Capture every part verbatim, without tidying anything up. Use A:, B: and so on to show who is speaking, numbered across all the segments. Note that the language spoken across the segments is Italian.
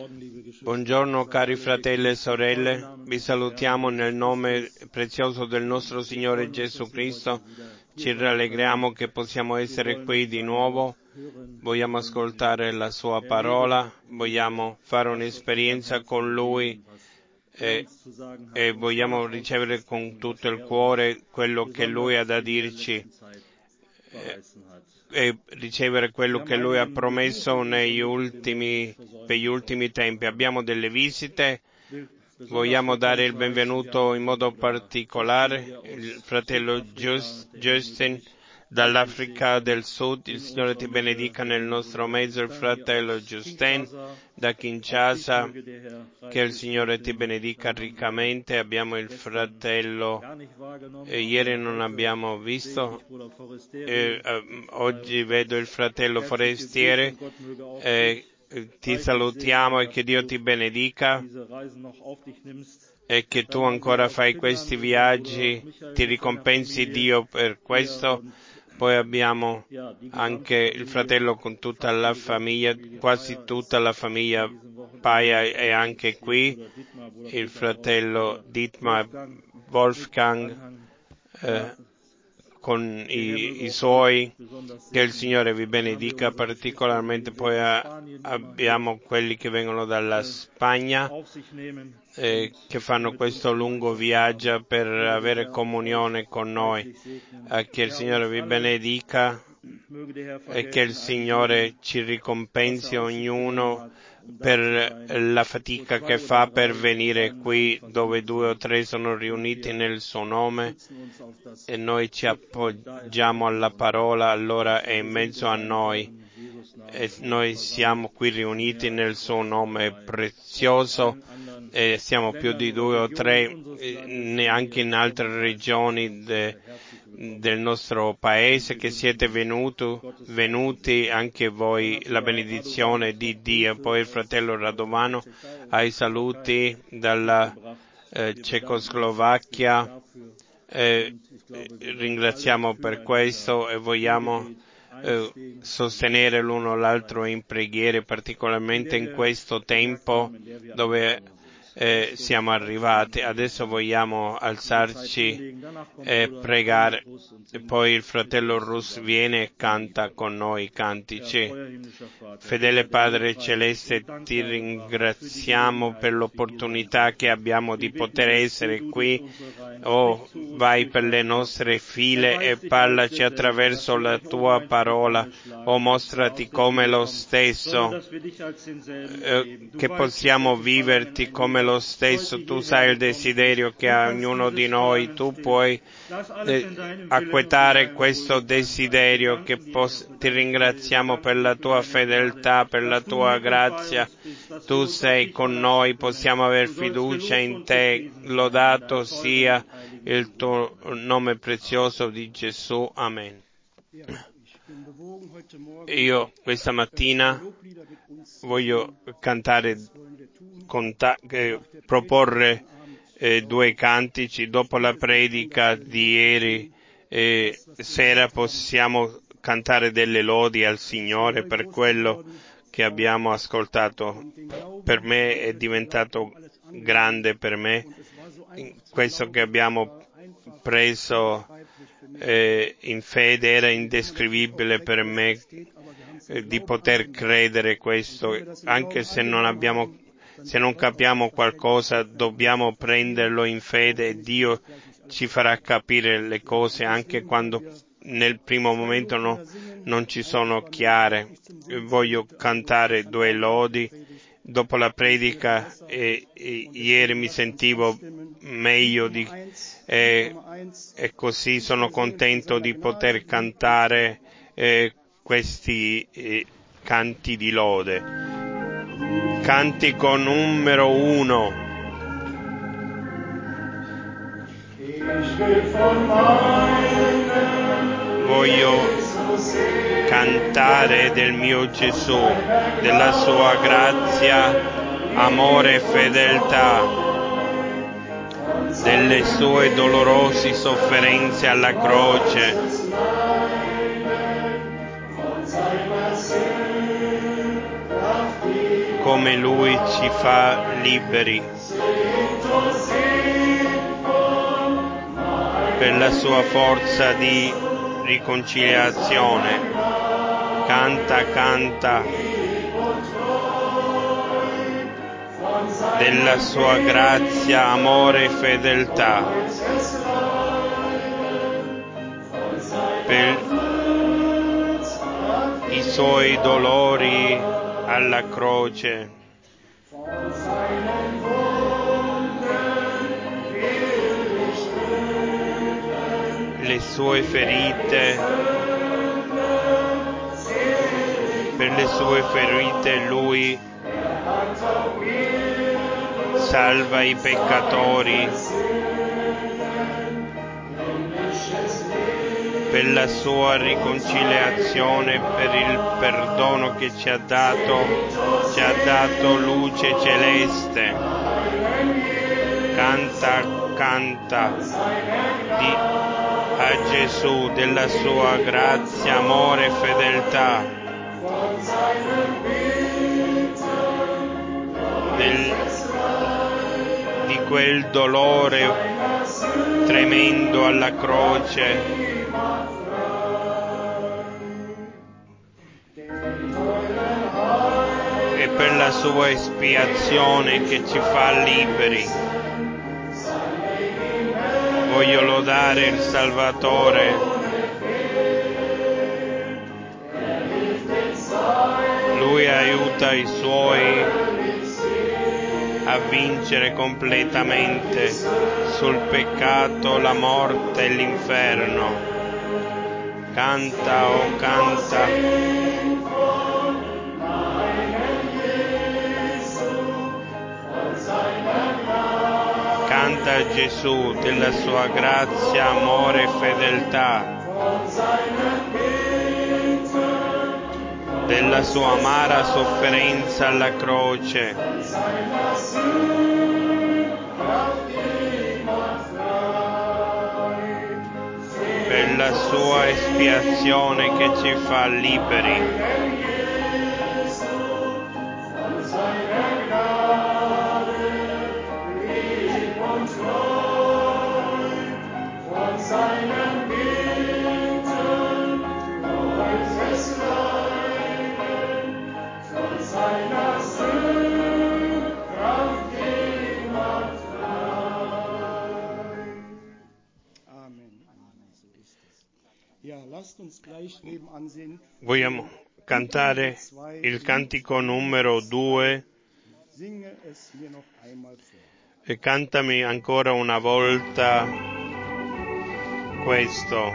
A: Buongiorno cari fratelli e sorelle, vi salutiamo nel nome prezioso del nostro Signore Gesù Cristo. Ci rallegriamo che possiamo essere qui di nuovo, vogliamo ascoltare la Sua parola, vogliamo fare un'esperienza con Lui e, e vogliamo ricevere con tutto il cuore quello che Lui ha da dirci e, e ricevere quello che Lui ha promesso negli ultimi, per gli ultimi tempi. Abbiamo delle visite, vogliamo dare il benvenuto in modo particolare il fratello Just, Justin dall'Africa del Sud. Il Signore ti benedica nel nostro mezzo, il fratello Justin da Kinshasa, che il Signore ti benedica riccamente. Abbiamo il fratello, eh, ieri non abbiamo visto, eh, eh, oggi vedo il fratello Forestiere, eh, ti salutiamo e che Dio ti benedica e che tu ancora fai questi viaggi, ti ricompensi Dio per questo. Poi abbiamo anche il fratello con tutta la famiglia, quasi tutta la famiglia Paia è anche qui, il fratello Dietmar Wolfgang eh, con i, i suoi, che il Signore vi benedica particolarmente. Poi a, abbiamo quelli che vengono dalla Spagna, eh, che fanno questo lungo viaggio per avere comunione con noi. Eh, che il Signore vi benedica e che il Signore ci ricompensi ognuno per la fatica che fa per venire qui dove due o tre sono riuniti nel suo nome e noi ci appoggiamo alla parola, allora è in mezzo a noi e noi siamo qui riuniti nel suo nome prezioso e siamo più di due o tre, neanche in altre regioni de, del nostro paese che siete venuti, venuti anche voi, la benedizione di Dio. Poi il fratello Radovano ai saluti dalla eh, Cecoslovacchia, eh, ringraziamo per questo e vogliamo eh, sostenere l'uno l'altro in preghiere, particolarmente in questo tempo dove Eh, siamo arrivati. Adesso vogliamo alzarci e pregare. E poi il fratello Rus viene e canta con noi i cantici. Fedele Padre Celeste, ti ringraziamo per l'opportunità che abbiamo di poter essere qui. Oh, vai per le nostre file e parlaci attraverso la tua parola. Oh, mostrati come lo stesso, eh, che possiamo viverti come lo stesso. Tu sai il desiderio che ha ognuno di noi. Tu puoi eh, acquetare questo desiderio. Che pos- ti ringraziamo per la tua fedeltà, per la tua grazia. Tu sei con noi, possiamo aver fiducia in te. Lodato sia il tuo nome prezioso di Gesù. Amen. Io questa mattina voglio cantare, conta- eh, proporre eh, due cantici. Dopo la predica di ieri eh, sera possiamo cantare delle lodi al Signore per quello che abbiamo ascoltato. Per me è diventato grande, per me questo che abbiamo preso eh, in fede era indescrivibile per me eh, di poter credere questo, anche se non abbiamo, se non capiamo qualcosa, dobbiamo prenderlo in fede e Dio ci farà capire le cose anche quando nel primo momento no, non ci sono chiare. Voglio cantare due lodi. Dopo la predica e, e, ieri mi sentivo meglio di, e, e così sono contento di poter cantare eh, questi eh, canti di lode. Cantico numero uno. Voglio cantare del mio Gesù, della sua grazia, amore e fedeltà, delle sue dolorose sofferenze alla croce. come Lui ci fa liberi. Per la sua forza di riconciliazione. Canta, canta. Della sua grazia, amore e fedeltà. Per i suoi dolori alla croce. Le sue ferite, per le sue ferite Lui salva i peccatori, per la sua riconciliazione, per il perdono che ci ha dato, ci ha dato luce celeste. Canta, canta di a Gesù della sua grazia, amore e fedeltà, del, di quel dolore tremendo alla croce, e per la sua espiazione che ci fa liberi. Voglio lodare il Salvatore. Lui aiuta i suoi a vincere completamente sul peccato, la morte e l'inferno. Canta, oh canta. Canta a Gesù della sua grazia, amore e fedeltà, della sua amara sofferenza alla croce, per la sua espiazione che ci fa liberi. Vogliamo cantare il cantico numero due e cantami ancora una volta questo.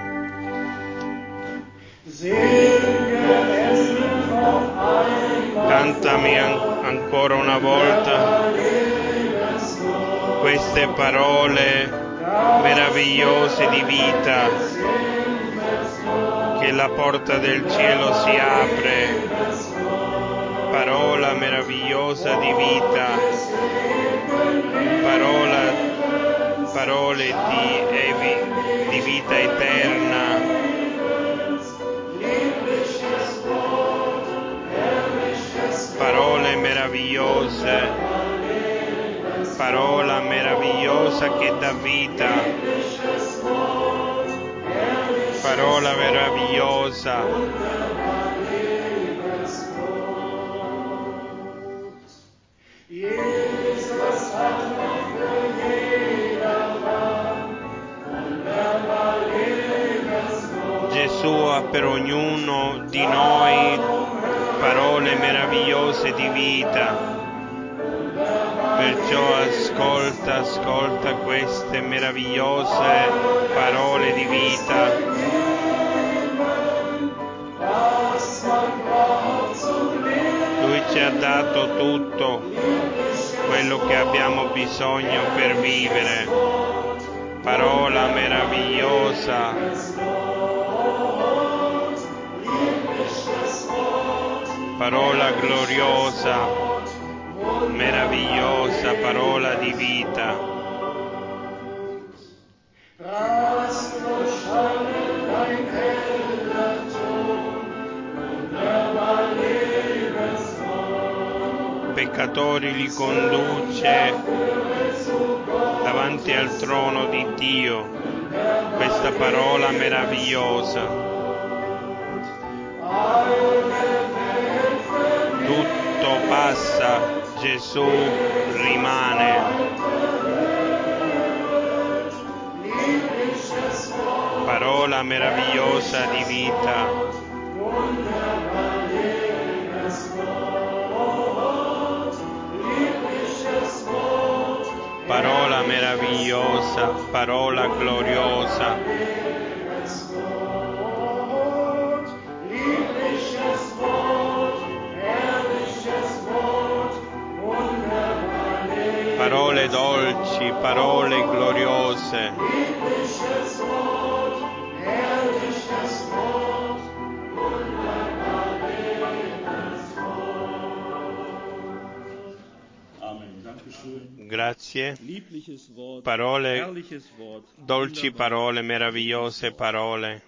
A: Cantami an- ancora una volta queste parole meravigliose di vita. Che la porta del cielo si apre, parola meravigliosa di vita, parola, parole di, evi, di vita eterna, parole meravigliose, parola meravigliosa che dà vita. Parola meravigliosa. Gesù ha per ognuno di noi parole meravigliose di vita. Perciò ascolta, ascolta queste meravigliose parole di vita. Lui ci ha dato tutto quello che abbiamo bisogno per vivere. Parola meravigliosa. Parola gloriosa, meravigliosa, parola di vita. peccatori li conduce davanti al trono di Dio. Questa parola meravigliosa. Tutto passa, Gesù rimane. Parola meravigliosa di vita. Parola meravigliosa, parola gloriosa. Parole dolci, parole gloriose. Grazie. Parole, dolci parole, meravigliose parole.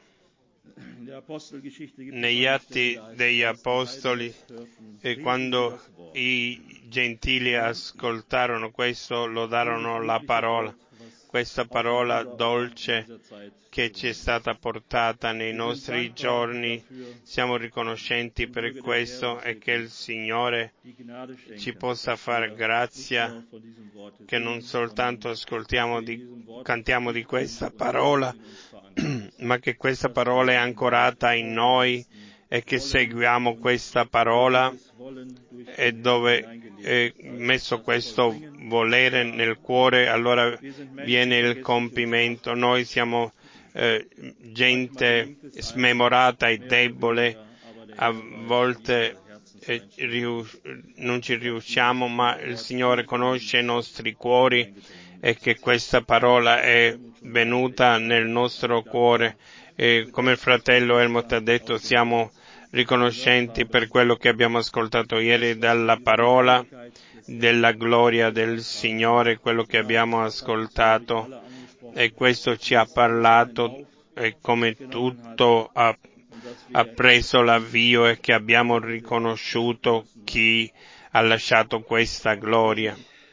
A: Negli Atti degli Apostoli, e quando i gentili ascoltarono questo, lodarono la parola, questa parola dolce che ci è stata portata nei nostri giorni. Siamo riconoscenti per questo e che il Signore ci possa fare grazia che non soltanto ascoltiamo di, cantiamo di questa parola, ma che questa parola è ancorata in noi e che seguiamo questa parola, e dove è messo questo volere nel cuore, allora viene il compimento. Noi siamo eh, gente smemorata e debole, a volte eh, rius- non ci riusciamo, ma il Signore conosce i nostri cuori e che questa parola è venuta nel nostro cuore. E come il fratello Helmut ha detto, siamo riconoscenti per quello che abbiamo ascoltato ieri dalla parola, della gloria del Signore, quello che abbiamo ascoltato, e questo ci ha parlato, e come tutto ha, ha preso l'avvio, e che abbiamo riconosciuto chi ha lasciato questa gloria,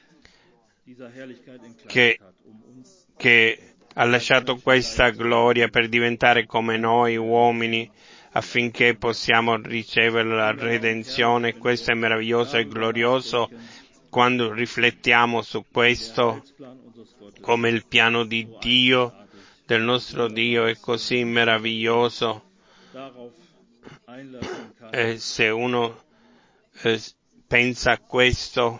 A: che, che ha lasciato questa gloria per diventare come noi uomini, affinché possiamo ricevere la redenzione. Questo è meraviglioso e glorioso quando riflettiamo su questo, come il piano di Dio, del nostro Dio, è così meraviglioso. E se uno eh, pensa a questo,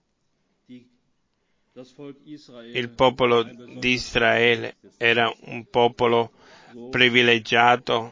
A: il popolo di Israele era un popolo privilegiato,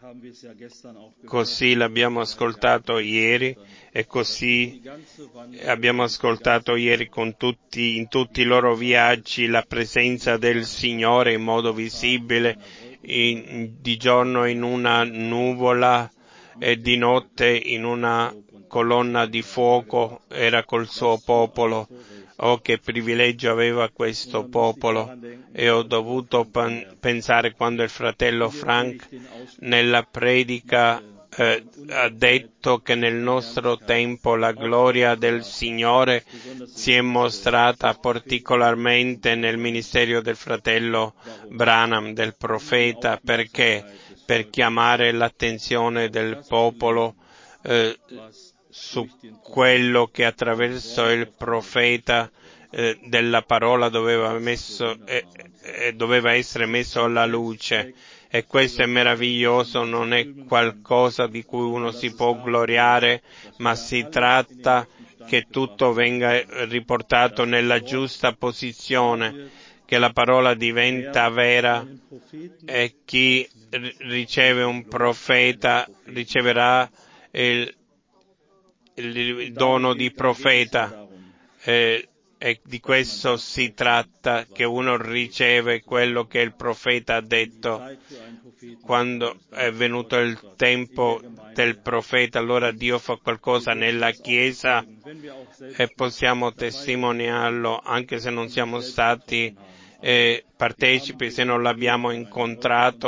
A: così l'abbiamo ascoltato ieri, e così abbiamo ascoltato ieri con tutti, in tutti i loro viaggi, la presenza del Signore in modo visibile, in, di giorno in una nuvola e di notte in una colonna di fuoco, era col suo popolo. Oh, che privilegio aveva questo popolo! E ho dovuto pan- pensare quando il fratello Frank nella predica eh, ha detto che nel nostro tempo la gloria del Signore si è mostrata particolarmente nel ministero del fratello Branham, del profeta, perché per chiamare l'attenzione del popolo eh, su quello che attraverso il profeta eh, della parola doveva, messo, eh, eh, doveva essere messo alla luce. E questo è meraviglioso, non è qualcosa di cui uno si può gloriare, ma si tratta che tutto venga riportato nella giusta posizione, che la parola diventa vera, e chi riceve un profeta riceverà il, il dono di profeta. Eh, E di questo si tratta, che uno riceve quello che il profeta ha detto. Quando è venuto il tempo del profeta, allora Dio fa qualcosa nella Chiesa e possiamo testimoniarlo, anche se non siamo stati eh, partecipi, se non l'abbiamo incontrato,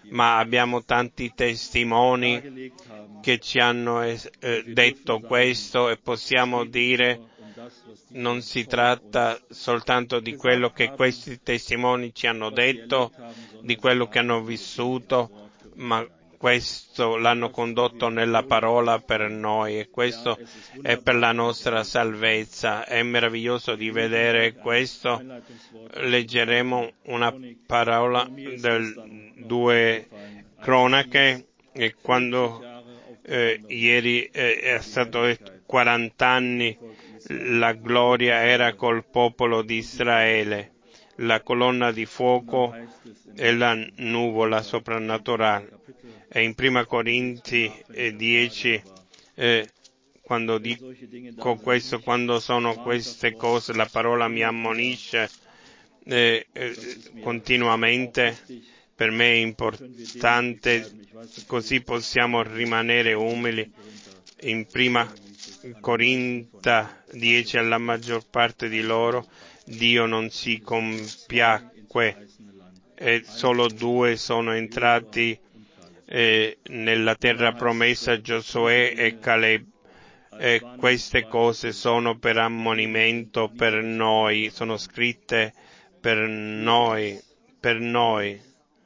A: ma abbiamo tanti testimoni che ci hanno eh, detto questo e possiamo dire non si tratta soltanto di quello che questi testimoni ci hanno detto, di quello che hanno vissuto, ma questo l'hanno condotto nella parola per noi e questo è per la nostra salvezza. È meraviglioso di vedere questo. Leggeremo una parola del due Cronache e quando eh, ieri eh, è stato detto quaranta anni la gloria era col popolo di Israele, la colonna di fuoco e la nuvola soprannaturale. E in Prima Corinzi dieci, eh, quando dico questo, quando sono queste cose, la parola mi ammonisce eh, eh, continuamente. Per me è importante, così possiamo rimanere umili. In Prima Corinta dieci, alla maggior parte di loro Dio non si compiacque e solo due sono entrati eh, nella terra promessa, Giosuè e Caleb. E queste cose sono per ammonimento per noi, sono scritte per noi, per noi,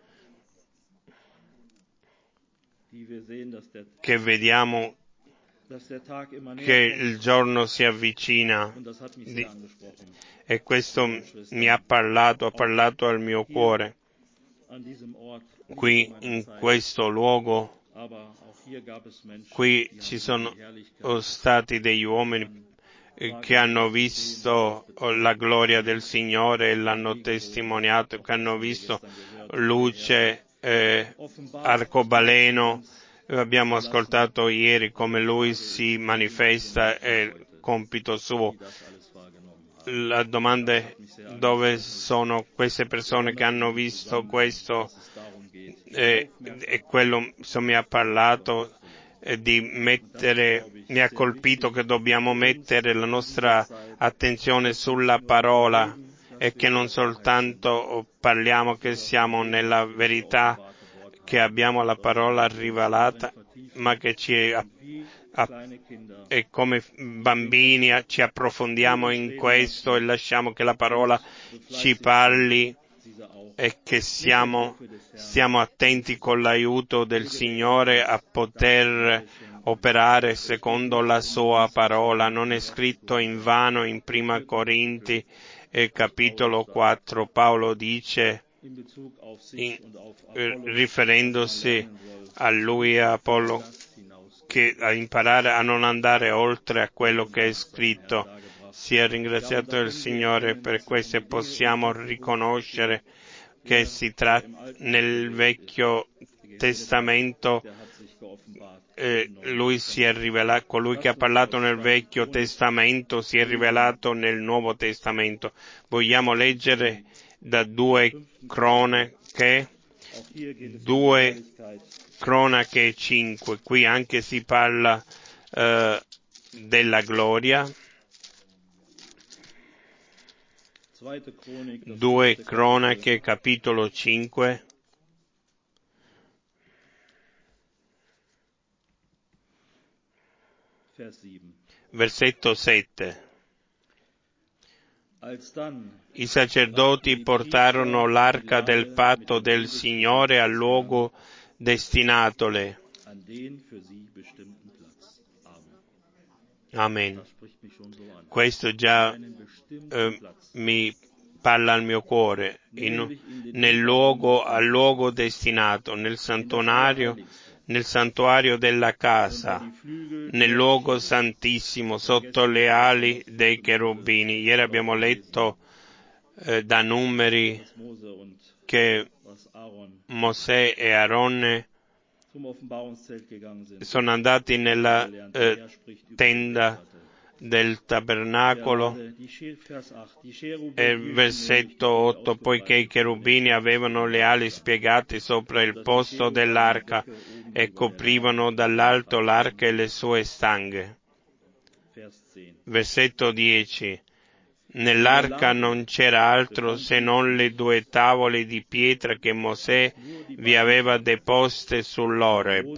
A: che vediamo che il giorno si avvicina e questo mi ha parlato, ha parlato al mio cuore. Qui in questo luogo, qui ci sono stati degli uomini che hanno visto la gloria del Signore e l'hanno testimoniato, che hanno visto luce, eh, arcobaleno. Abbiamo ascoltato ieri come lui si manifesta e il compito suo. La domanda è dove sono queste persone che hanno visto questo e, e quello so, mi ha parlato eh, di mettere, mi ha colpito che dobbiamo mettere la nostra attenzione sulla parola e che non soltanto parliamo che siamo nella verità, che abbiamo la parola rivelata, ma che ci e come bambini ci approfondiamo in questo e lasciamo che la parola ci parli e che siamo, stiamo attenti con l'aiuto del Signore a poter operare secondo la sua parola. Non è scritto in vano in Prima Corinti eh, capitolo quattro, Paolo dice, in, eh, riferendosi a lui e a Apollo, che a imparare a non andare oltre a quello che è scritto. Sia ringraziato il Signore per questo e possiamo riconoscere che si tratta nel Vecchio Testamento, eh, lui si è rivelato, colui che ha parlato nel Vecchio Testamento si è rivelato nel Nuovo Testamento. Vogliamo leggere da due Cronache, due Cronache cinque, qui anche si parla eh, della gloria. Due Cronache capitolo cinque, versetto sette. I sacerdoti portarono l'arca del patto del Signore al luogo destinatole. Amen. Questo già eh, mi parla al mio cuore. In, nel luogo, al luogo destinato, nel santuario, nel santuario della casa, nel luogo santissimo, sotto le ali dei cherubini. Ieri abbiamo letto eh, da Numeri che Mosè e Aronne sono andati nella eh, tenda del tabernacolo e versetto otto, poiché i cherubini avevano le ali spiegate sopra il posto dell'arca e coprivano dall'alto l'arca e le sue stanghe. Versetto dieci. Nell'arca non c'era altro se non le due tavole di pietra che Mosè vi aveva deposte sull'Oreb.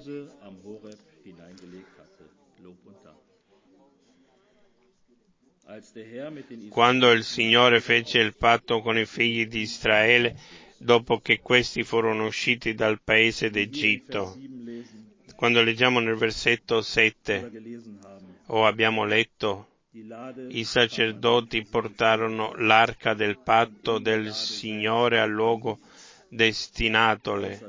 A: Quando il Signore fece il patto con i figli di Israele, dopo che questi furono usciti dal paese d'Egitto, quando leggiamo nel versetto sette, o abbiamo letto, i sacerdoti portarono l'arca del patto del Signore al luogo destinatole,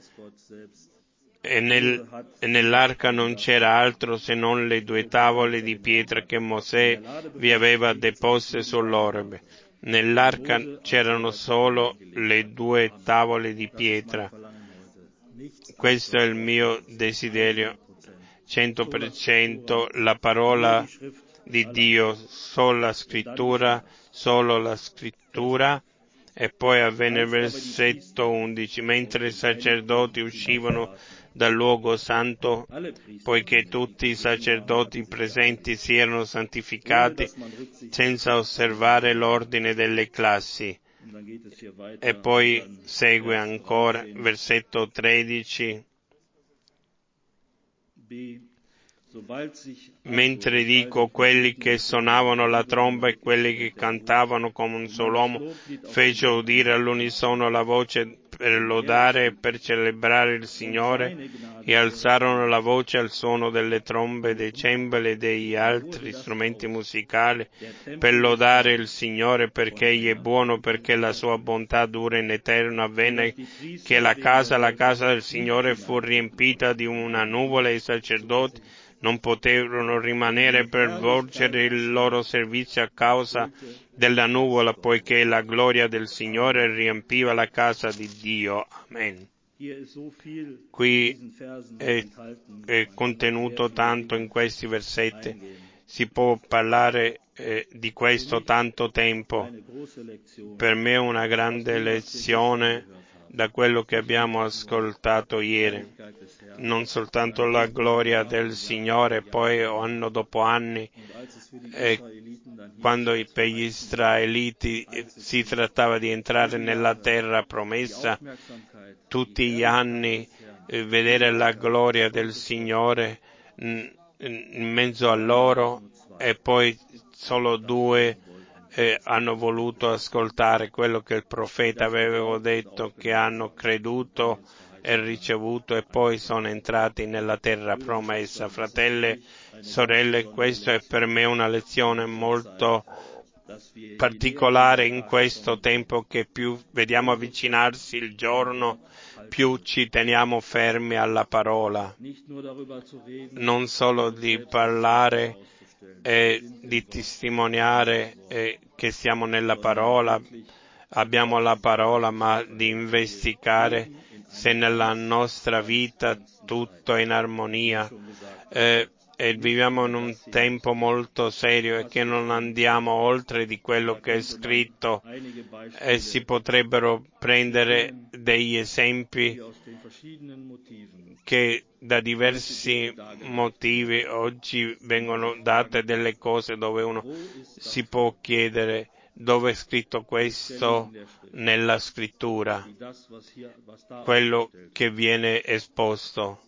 A: e, nel, e nell'arca non c'era altro se non le due tavole di pietra che Mosè vi aveva deposte sull'Oreb. Nell'arca c'erano solo le due tavole di pietra. Questo è il mio desiderio, cento per cento la parola di Dio, solo la scrittura, solo la scrittura. E poi avvenne il versetto undici, mentre i sacerdoti uscivano dal luogo santo, poiché tutti i sacerdoti presenti si erano santificati senza osservare l'ordine delle classi. E poi segue ancora, versetto tredici, mentre dico quelli che suonavano la tromba e quelli che cantavano come un solo uomo fecero udire all'unisono la voce per lodare e per celebrare il Signore e alzarono la voce al suono delle trombe, dei cembali e degli altri strumenti musicali per lodare il Signore perché Egli è buono, perché la sua bontà dura in eterno. Avvenne che la casa, la casa del Signore fu riempita di una nuvola e i sacerdoti non poterono rimanere per svolgere il loro servizio a causa della nuvola, poiché la gloria del Signore riempiva la casa di Dio. Amen. Qui è, è contenuto tanto in questi versetti, si può parlare eh, di questo tanto tempo. Per me è una grande lezione da quello che abbiamo ascoltato ieri, non soltanto la gloria del Signore, poi anno dopo anni, e quando per gli israeliti si trattava di entrare nella terra promessa, tutti gli anni eh, vedere la gloria del Signore in, in mezzo a loro, e poi solo due eh, hanno voluto ascoltare quello che il profeta aveva detto, che hanno creduto e ricevuto e poi sono entrati nella terra promessa. Fratelli, sorelle, questa è per me una lezione molto particolare in questo tempo, che più vediamo avvicinarsi il giorno, più ci teniamo fermi alla parola, non solo di parlare e di testimoniare eh, che siamo nella parola, abbiamo la parola, ma di investigare se nella nostra vita tutto è in armonia. Eh, e viviamo in un tempo molto serio e che non andiamo oltre di quello che è scritto, e si potrebbero prendere degli esempi che da diversi motivi oggi vengono date delle cose dove uno si può chiedere dove è scritto questo nella scrittura, quello che viene esposto.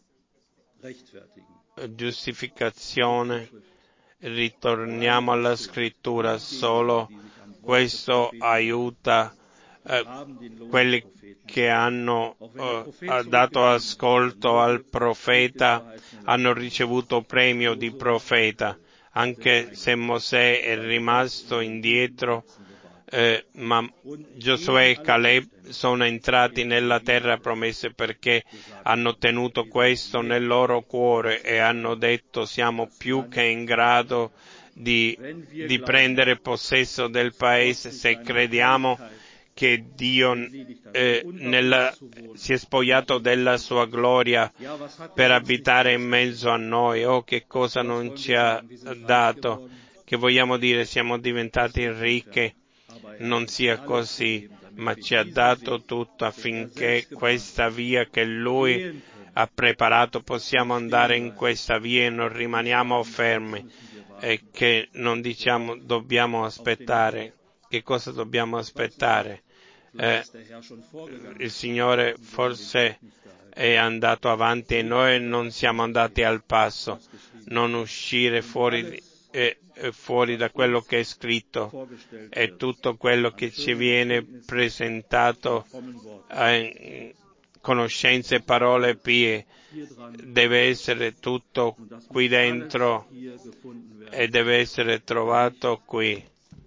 A: Giustificazione, ritorniamo alla scrittura, solo questo aiuta eh, quelli che hanno eh, dato ascolto al profeta, hanno ricevuto premio di profeta, anche se Mosè è rimasto indietro. Eh, ma Giosuè e Caleb sono entrati nella terra promessa perché hanno tenuto questo nel loro cuore e hanno detto: siamo più che in grado di, di prendere possesso del paese se crediamo che Dio eh, nella, si è spogliato della sua gloria per abitare in mezzo a noi. Oh, che cosa non ci ha dato, che vogliamo dire siamo diventati ricchi. Non sia così, ma ci ha dato tutto affinché questa via che Lui ha preparato possiamo andare in questa via e non rimaniamo fermi. e che non diciamo dobbiamo aspettare. Che cosa dobbiamo aspettare? Eh, il Signore forse è andato avanti e noi non siamo andati al passo. Non uscire fuori, eh, fuori da quello che è scritto e tutto quello che ci viene presentato in conoscenze e parole pie deve essere tutto qui dentro e deve essere trovato qui.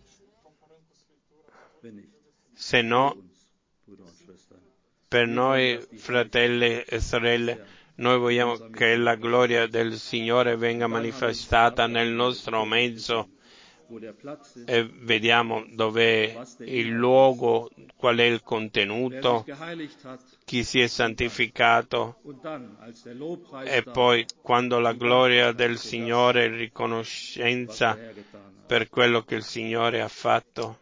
A: Se no, per noi, fratelli e sorelle, noi vogliamo che la gloria del Signore venga manifestata nel nostro mezzo e vediamo dov'è il luogo, qual è il contenuto, chi si è santificato e poi quando la gloria del Signore è riconoscenza per quello che il Signore ha fatto.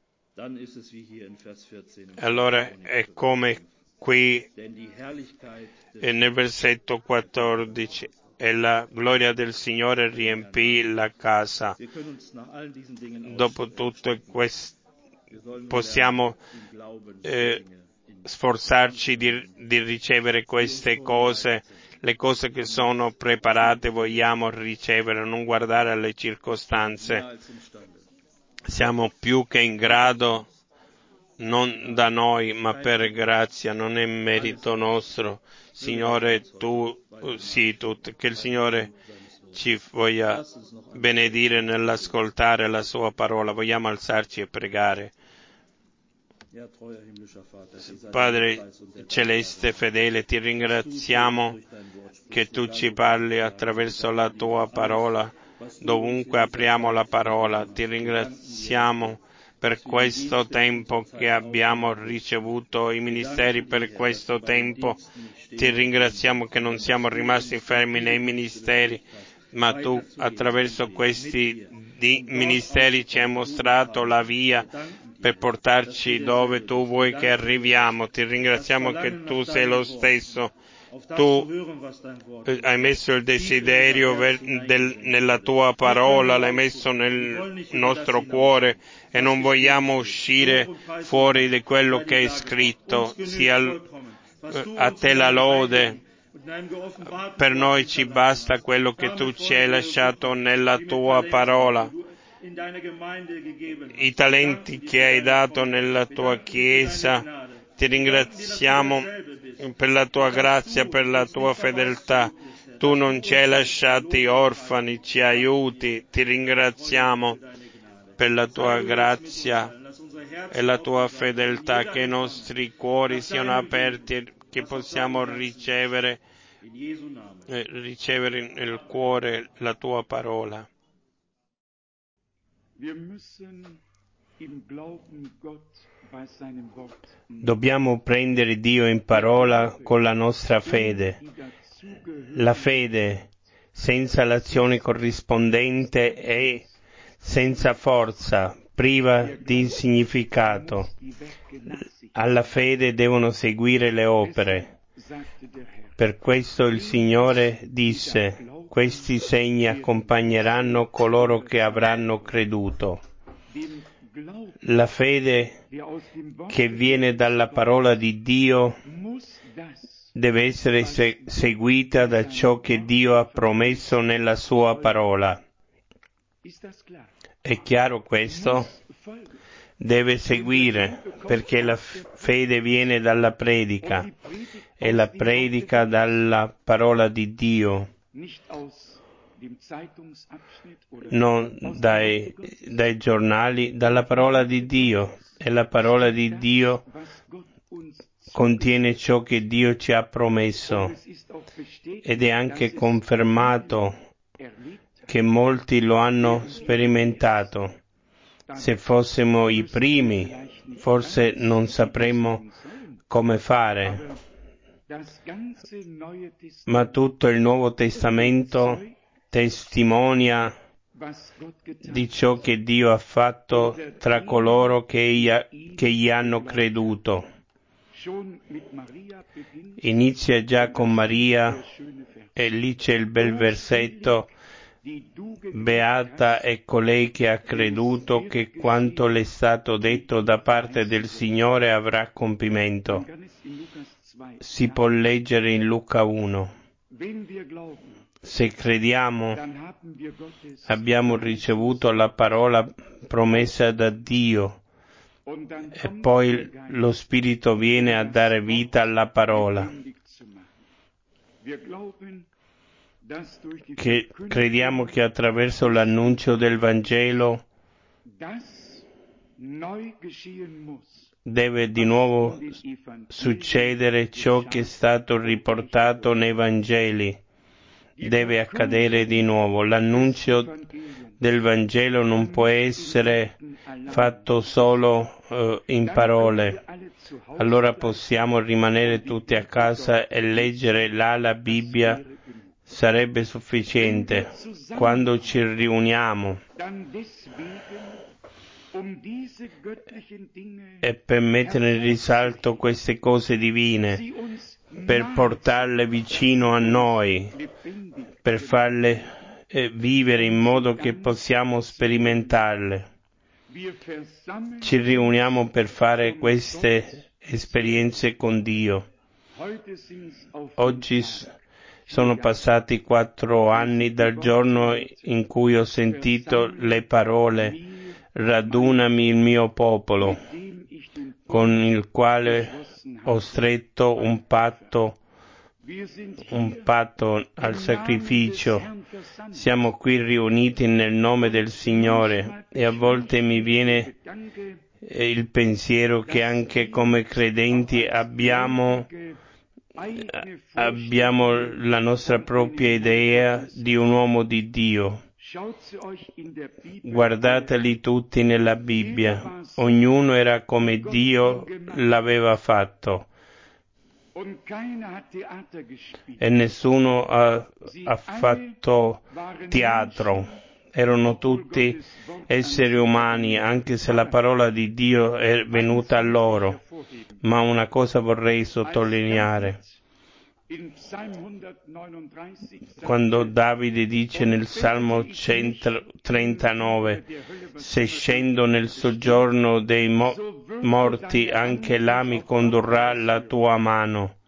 A: Allora è come qui nel versetto quattordici, e la gloria del Signore riempì la casa. Dopo tutto questo possiamo eh, sforzarci di, di ricevere queste cose, le cose che sono preparate vogliamo ricevere, non guardare alle circostanze. Siamo più che in grado, non da noi, ma per grazia, non è merito nostro. Signore, tu sì, tutto, che il Signore ci voglia benedire nell'ascoltare la sua parola. Vogliamo alzarci e pregare. Padre celeste fedele, ti ringraziamo che tu ci parli attraverso la tua parola, dovunque apriamo la parola. Ti ringraziamo per questo tempo che abbiamo ricevuto, i ministeri per questo tempo. Ti ringraziamo che non siamo rimasti fermi nei ministeri, ma tu attraverso questi ministeri ci hai mostrato la via per portarci dove tu vuoi che arriviamo. Ti ringraziamo che tu sei lo stesso. Tu hai messo il desiderio del, nella tua parola, l'hai messo nel nostro cuore e non vogliamo uscire fuori di quello che è scritto. Sia a te la lode. Per noi ci basta quello che tu ci hai lasciato nella tua parola, i talenti che hai dato nella tua Chiesa. Ti ringraziamo per la tua grazia, per la tua fedeltà. Tu non ci hai lasciati orfani, ci aiuti. Ti ringraziamo per la tua grazia e la tua fedeltà, che i nostri cuori siano aperti e che possiamo ricevere, eh, ricevere nel cuore la tua parola. Dobbiamo prendere Dio in parola con la nostra fede. La fede senza l'azione corrispondente è senza forza, priva di significato. Alla fede devono seguire le opere. Per questo il Signore disse: questi segni accompagneranno coloro che avranno creduto. La fede che viene dalla parola di Dio deve essere se- seguita da ciò che Dio ha promesso nella sua parola. È chiaro questo? Deve seguire, perché la f- fede viene dalla predica e la predica dalla parola di Dio, non dai, dai giornali, dalla parola di Dio. E la parola di Dio contiene ciò che Dio ci ha promesso ed è anche confermato che molti lo hanno sperimentato. Se fossimo i primi, forse non sapremmo come fare, ma tutto il Nuovo Testamento testimonia di ciò che Dio ha fatto tra coloro che gli, che gli hanno creduto. Inizia già con Maria e lì c'è il bel versetto: Beata è colei che ha creduto che quanto le è stato detto da parte del Signore avrà compimento. Si può leggere in Luca uno. Se crediamo, abbiamo ricevuto la parola promessa da Dio e poi lo Spirito viene a dare vita alla parola. Che crediamo che attraverso l'annuncio del Vangelo deve di nuovo succedere ciò che è stato riportato nei Vangeli. Deve accadere di nuovo. L'annuncio del Vangelo non può essere fatto solo uh, in parole. Allora possiamo rimanere tutti a casa e leggere là la Bibbia, sarebbe sufficiente. Quando ci riuniamo e per mettere in risalto queste cose divine, per portarle vicino a noi, per farle eh, vivere in modo che possiamo sperimentarle. Ci riuniamo per fare queste esperienze con Dio. Oggi sono passati quattro anni dal giorno in cui ho sentito le parole "Radunami il mio popolo", con il quale ho stretto un patto, un patto al sacrificio. Siamo qui riuniti nel nome del Signore e a volte mi viene il pensiero che anche come credenti abbiamo abbiamo la nostra propria idea di un uomo di Dio. Guardateli tutti nella Bibbia, ognuno era come Dio l'aveva fatto e nessuno ha, ha fatto teatro, erano tutti esseri umani, anche se la parola di Dio è venuta a loro. Ma una cosa vorrei sottolineare. Quando Davide dice nel Salmo centotrentanove, se scendo nel soggiorno dei mo- morti, anche là mi condurrà la tua mano.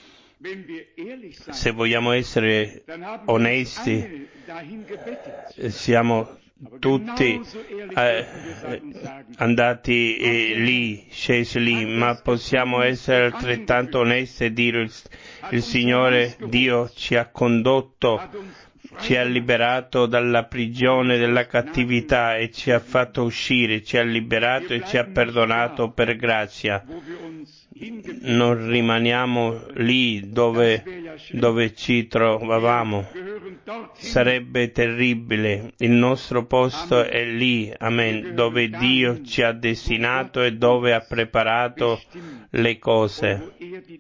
A: Se vogliamo essere onesti, siamo tutti eh, andati eh, lì, scesi lì, ma possiamo essere altrettanto onesti e dire il, il Signore Dio ci ha condotto, ci ha liberato dalla prigione della cattività e ci ha fatto uscire, ci ha liberato e ci ha perdonato per grazia. Non rimaniamo lì dove, dove ci trovavamo. Sarebbe terribile. Il nostro posto è lì, amen, dove Dio ci ha destinato e dove ha preparato le cose.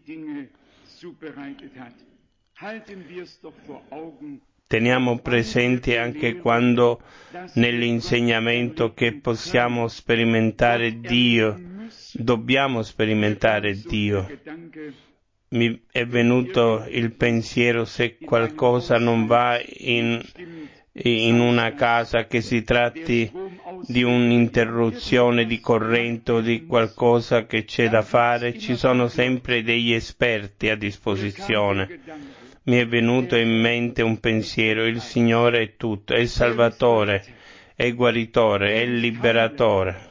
A: Teniamo presente anche quando nell'insegnamento che possiamo sperimentare Dio, dobbiamo sperimentare Dio. Mi è venuto il pensiero, se qualcosa non va in, in una casa, che si tratti di un'interruzione di corrente o di qualcosa che c'è da fare, ci sono sempre degli esperti a disposizione. Mi è venuto in mente un pensiero: il Signore è tutto, è il Salvatore, è il Guaritore, è il Liberatore.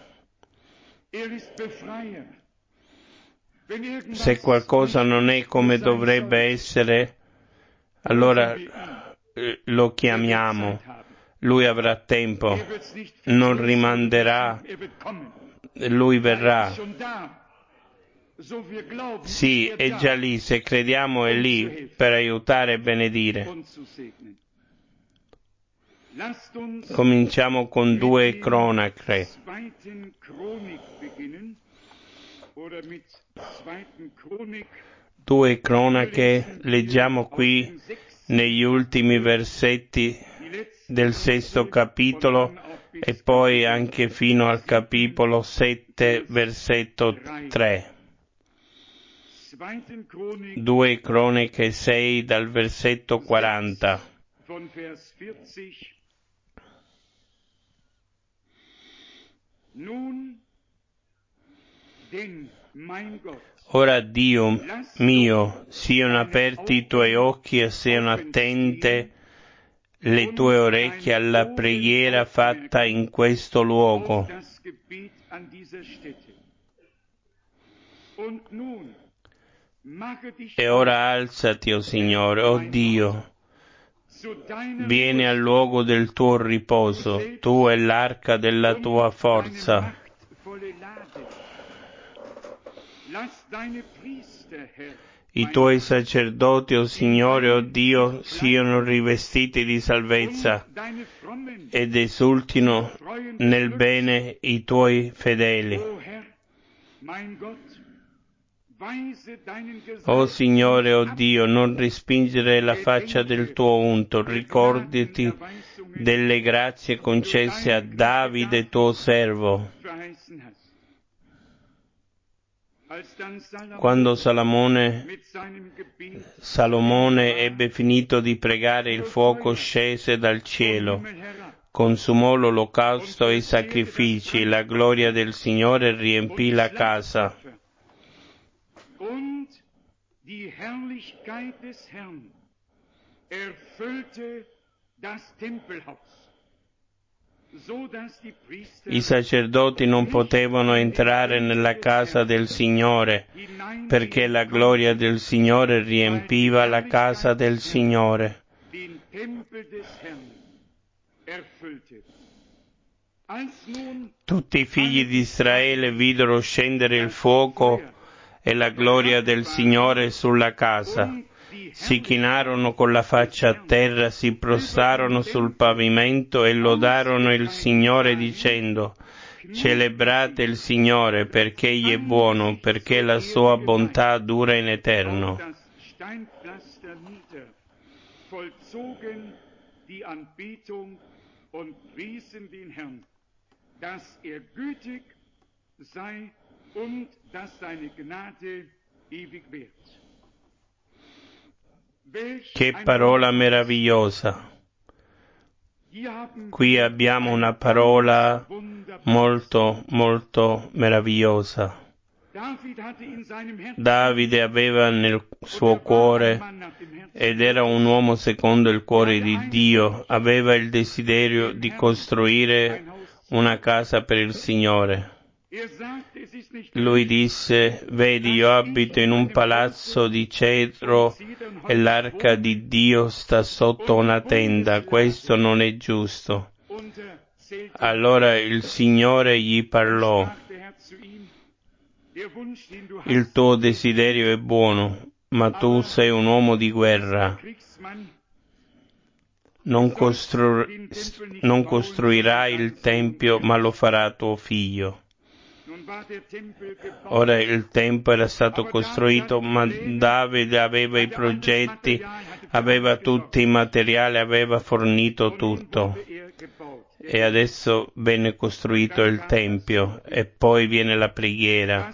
A: Se qualcosa non è come dovrebbe essere, allora lo chiamiamo, Lui avrà tempo, non rimanderà, Lui verrà. Sì, è già lì, se crediamo è lì per aiutare e benedire. Cominciamo con due cronache. Due cronache, leggiamo qui negli ultimi versetti del sesto capitolo e poi anche fino al capitolo sette, versetto tre. Due Cronache sei dal versetto quaranta. Ora, Dio mio, siano aperti i tuoi occhi e siano attente le tue orecchie alla preghiera fatta in questo luogo. E ora alzati, o Signore, o Dio, vieni al luogo del tuo riposo, tu e l'arca della tua forza. I tuoi sacerdoti, o Signore, o Dio, siano rivestiti di salvezza ed esultino nel bene i tuoi fedeli. O Signore, o Dio, non respingere la faccia del tuo unto, ricordati delle grazie concesse a Davide tuo servo. Quando Salomone, Salomone ebbe finito di pregare, il fuoco scese dal cielo, consumò l'olocausto e i sacrifici, la gloria del Signore riempì la casa. I sacerdoti non potevano entrare nella casa del Signore, perché la gloria del Signore riempiva la casa del Signore. Tutti i figli di Israele videro scendere il fuoco e la gloria del Signore sulla casa. Si chinarono con la faccia a terra, si prostrarono sul pavimento e lodarono il Signore dicendo: celebrate il Signore, perché Egli è buono, perché la sua bontà dura in eterno. Che parola meravigliosa! Qui abbiamo una parola molto, molto meravigliosa. Davide aveva nel suo cuore, ed era un uomo secondo il cuore di Dio, aveva il desiderio di costruire una casa per il Signore. Lui disse: vedi, io abito in un palazzo di cedro e l'arca di Dio sta sotto una tenda, questo non è giusto. Allora il Signore gli parlò: il tuo desiderio è buono, ma tu sei un uomo di guerra. Non, costru- non costruirai il Tempio, ma lo farà tuo figlio. Ora il Tempio era stato costruito, ma Davide aveva i progetti, aveva tutti i materiali, aveva fornito tutto. E adesso venne costruito il Tempio e poi viene la preghiera,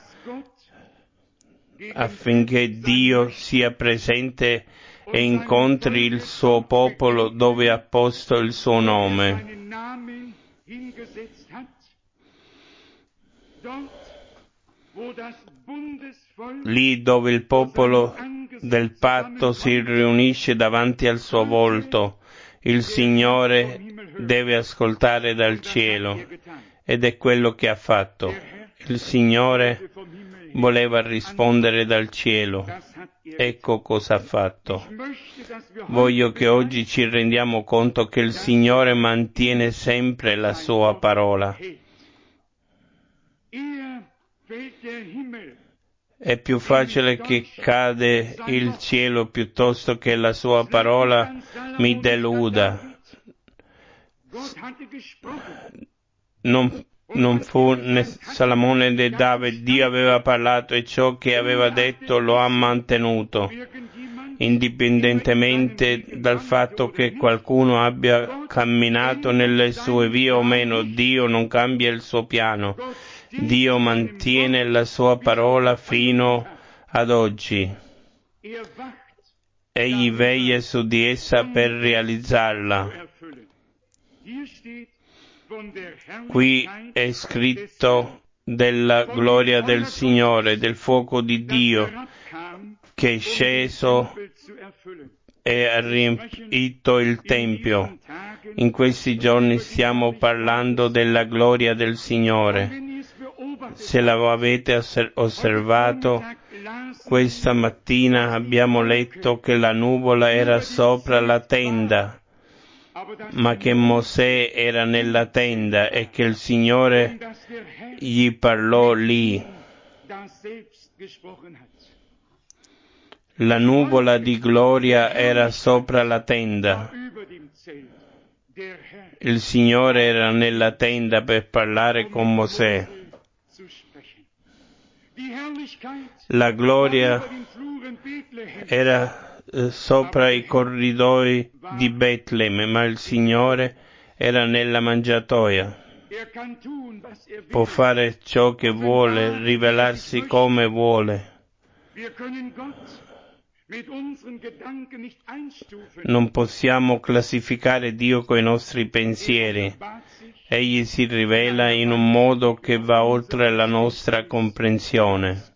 A: affinché Dio sia presente e incontri il suo popolo dove ha posto il suo nome. Lì dove il popolo del patto si riunisce davanti al suo volto, il Signore deve ascoltare dal cielo, ed è quello che ha fatto. Il Signore voleva rispondere dal cielo. Ecco cosa ha fatto. Voglio che oggi ci rendiamo conto che il Signore mantiene sempre la sua parola. È più facile che cade il cielo piuttosto che la sua parola mi deluda. Non, non fu né Salomone né Davide, Dio aveva parlato e ciò che aveva detto lo ha mantenuto. Indipendentemente dal fatto che qualcuno abbia camminato nelle sue vie o meno, Dio non cambia il suo piano. Dio mantiene la sua parola fino ad oggi. Egli veglia su di essa per realizzarla. Qui è scritto della gloria del Signore, del fuoco di Dio che è sceso e ha riempito il Tempio. In questi giorni stiamo parlando della gloria del Signore. Se l'avete osservato, questa mattina abbiamo letto che la nuvola era sopra la tenda, ma che Mosè era nella tenda e che il Signore gli parlò lì. La nuvola di gloria era sopra la tenda. Il Signore era nella tenda per parlare con Mosè. La gloria era eh, sopra i corridoi di Betlemme, ma il Signore era nella mangiatoia. Può fare ciò che vuole, rivelarsi come vuole. Non possiamo classificare Dio coi nostri pensieri. Egli si rivela in un modo che va oltre la nostra comprensione.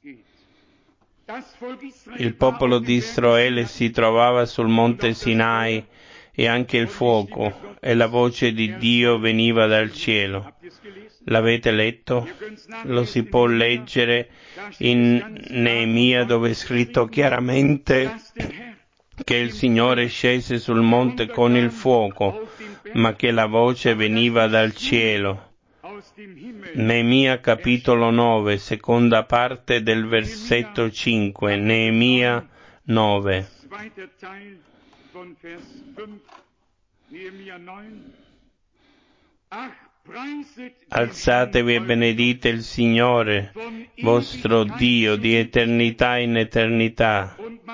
A: Il popolo di Israele si trovava sul monte Sinai e anche il fuoco e la voce di Dio veniva dal cielo. L'avete letto? Lo si può leggere in Neemia, dove è scritto chiaramente che il Signore scese sul monte con il fuoco, ma che la voce veniva dal cielo. Neemia capitolo nove, seconda parte del versetto cinque. Neemia nove. Alzatevi e benedite il Signore, vostro Dio, di eternità in eternità.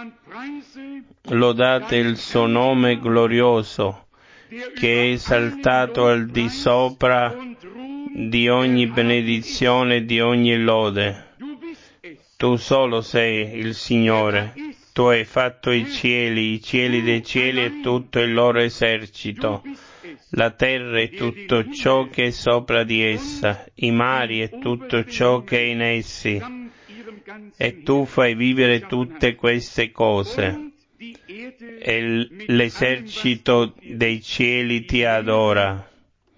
A: Lodate il suo nome glorioso, che è esaltato al di sopra di ogni benedizione e di ogni lode. Tu solo sei il Signore. Tu hai fatto i cieli, i cieli dei cieli e tutto il loro esercito, la terra e tutto ciò che è sopra di essa, i mari e tutto ciò che è in essi. E tu fai vivere tutte queste cose, e l'esercito dei cieli ti adora.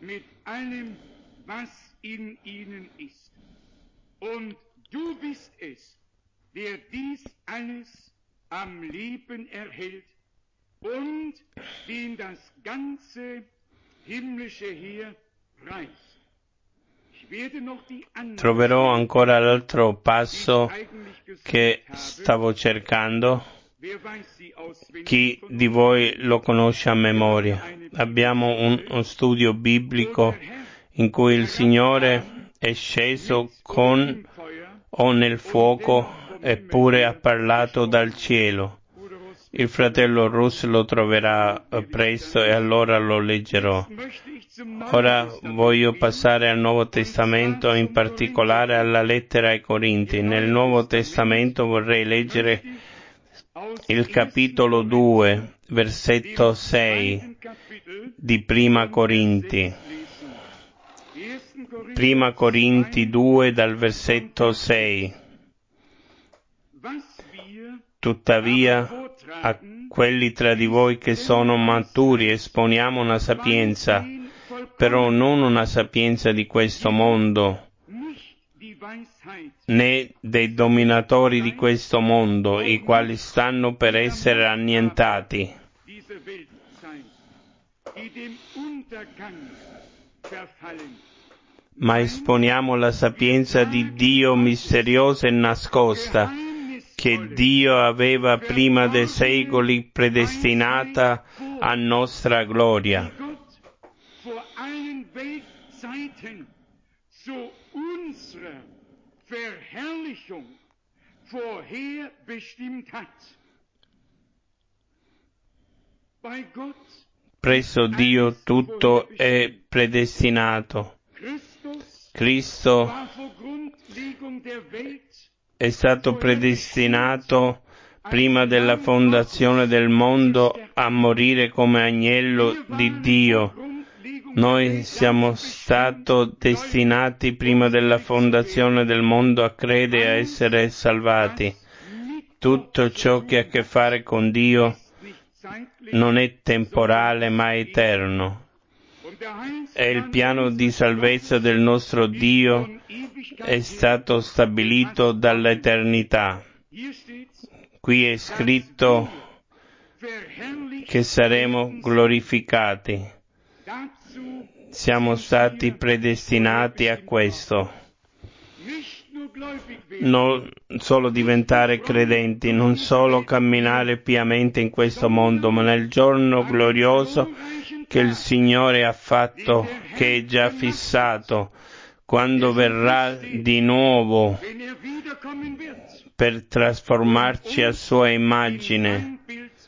B: Am Leben erhält und den das ganze himmlische Heer preist. Ich werde noch die
A: Troverò ancora l'altro passo che stavo cercando. Chi di voi lo conosce a memoria? Abbiamo un, uno studio biblico in cui il Signore è sceso con o nel fuoco, eppure ha parlato dal cielo. Il fratello Russ lo troverà presto e allora lo leggerò. Ora voglio passare al Nuovo Testamento, in particolare alla lettera ai Corinti. Nel Nuovo Testamento vorrei leggere il capitolo due, versetto sei di Prima Corinti. Prima Corinti due dal versetto sei. Tuttavia, a quelli tra di voi che sono maturi esponiamo una sapienza, però non una sapienza di questo mondo, né dei dominatori di questo mondo, i quali stanno per essere annientati. Ma esponiamo la sapienza di Dio misteriosa e nascosta, che Dio aveva prima dei secoli predestinata a nostra gloria. Presso Dio tutto è predestinato. Cristo è stato predestinato prima della fondazione del mondo a morire come agnello di Dio, Noi siamo stati destinati prima della fondazione del mondo a credere e a essere salvati. Tutto ciò che ha a che fare con Dio non è temporale ma è eterno. E il piano di salvezza del nostro Dio è stato stabilito dall'eternità. Qui è scritto che saremo glorificati. Siamo stati predestinati a questo. Non solo diventare credenti, non solo camminare piamente in questo mondo, ma nel giorno glorioso che il Signore ha fatto, che è già fissato, quando verrà di nuovo per trasformarci a sua immagine,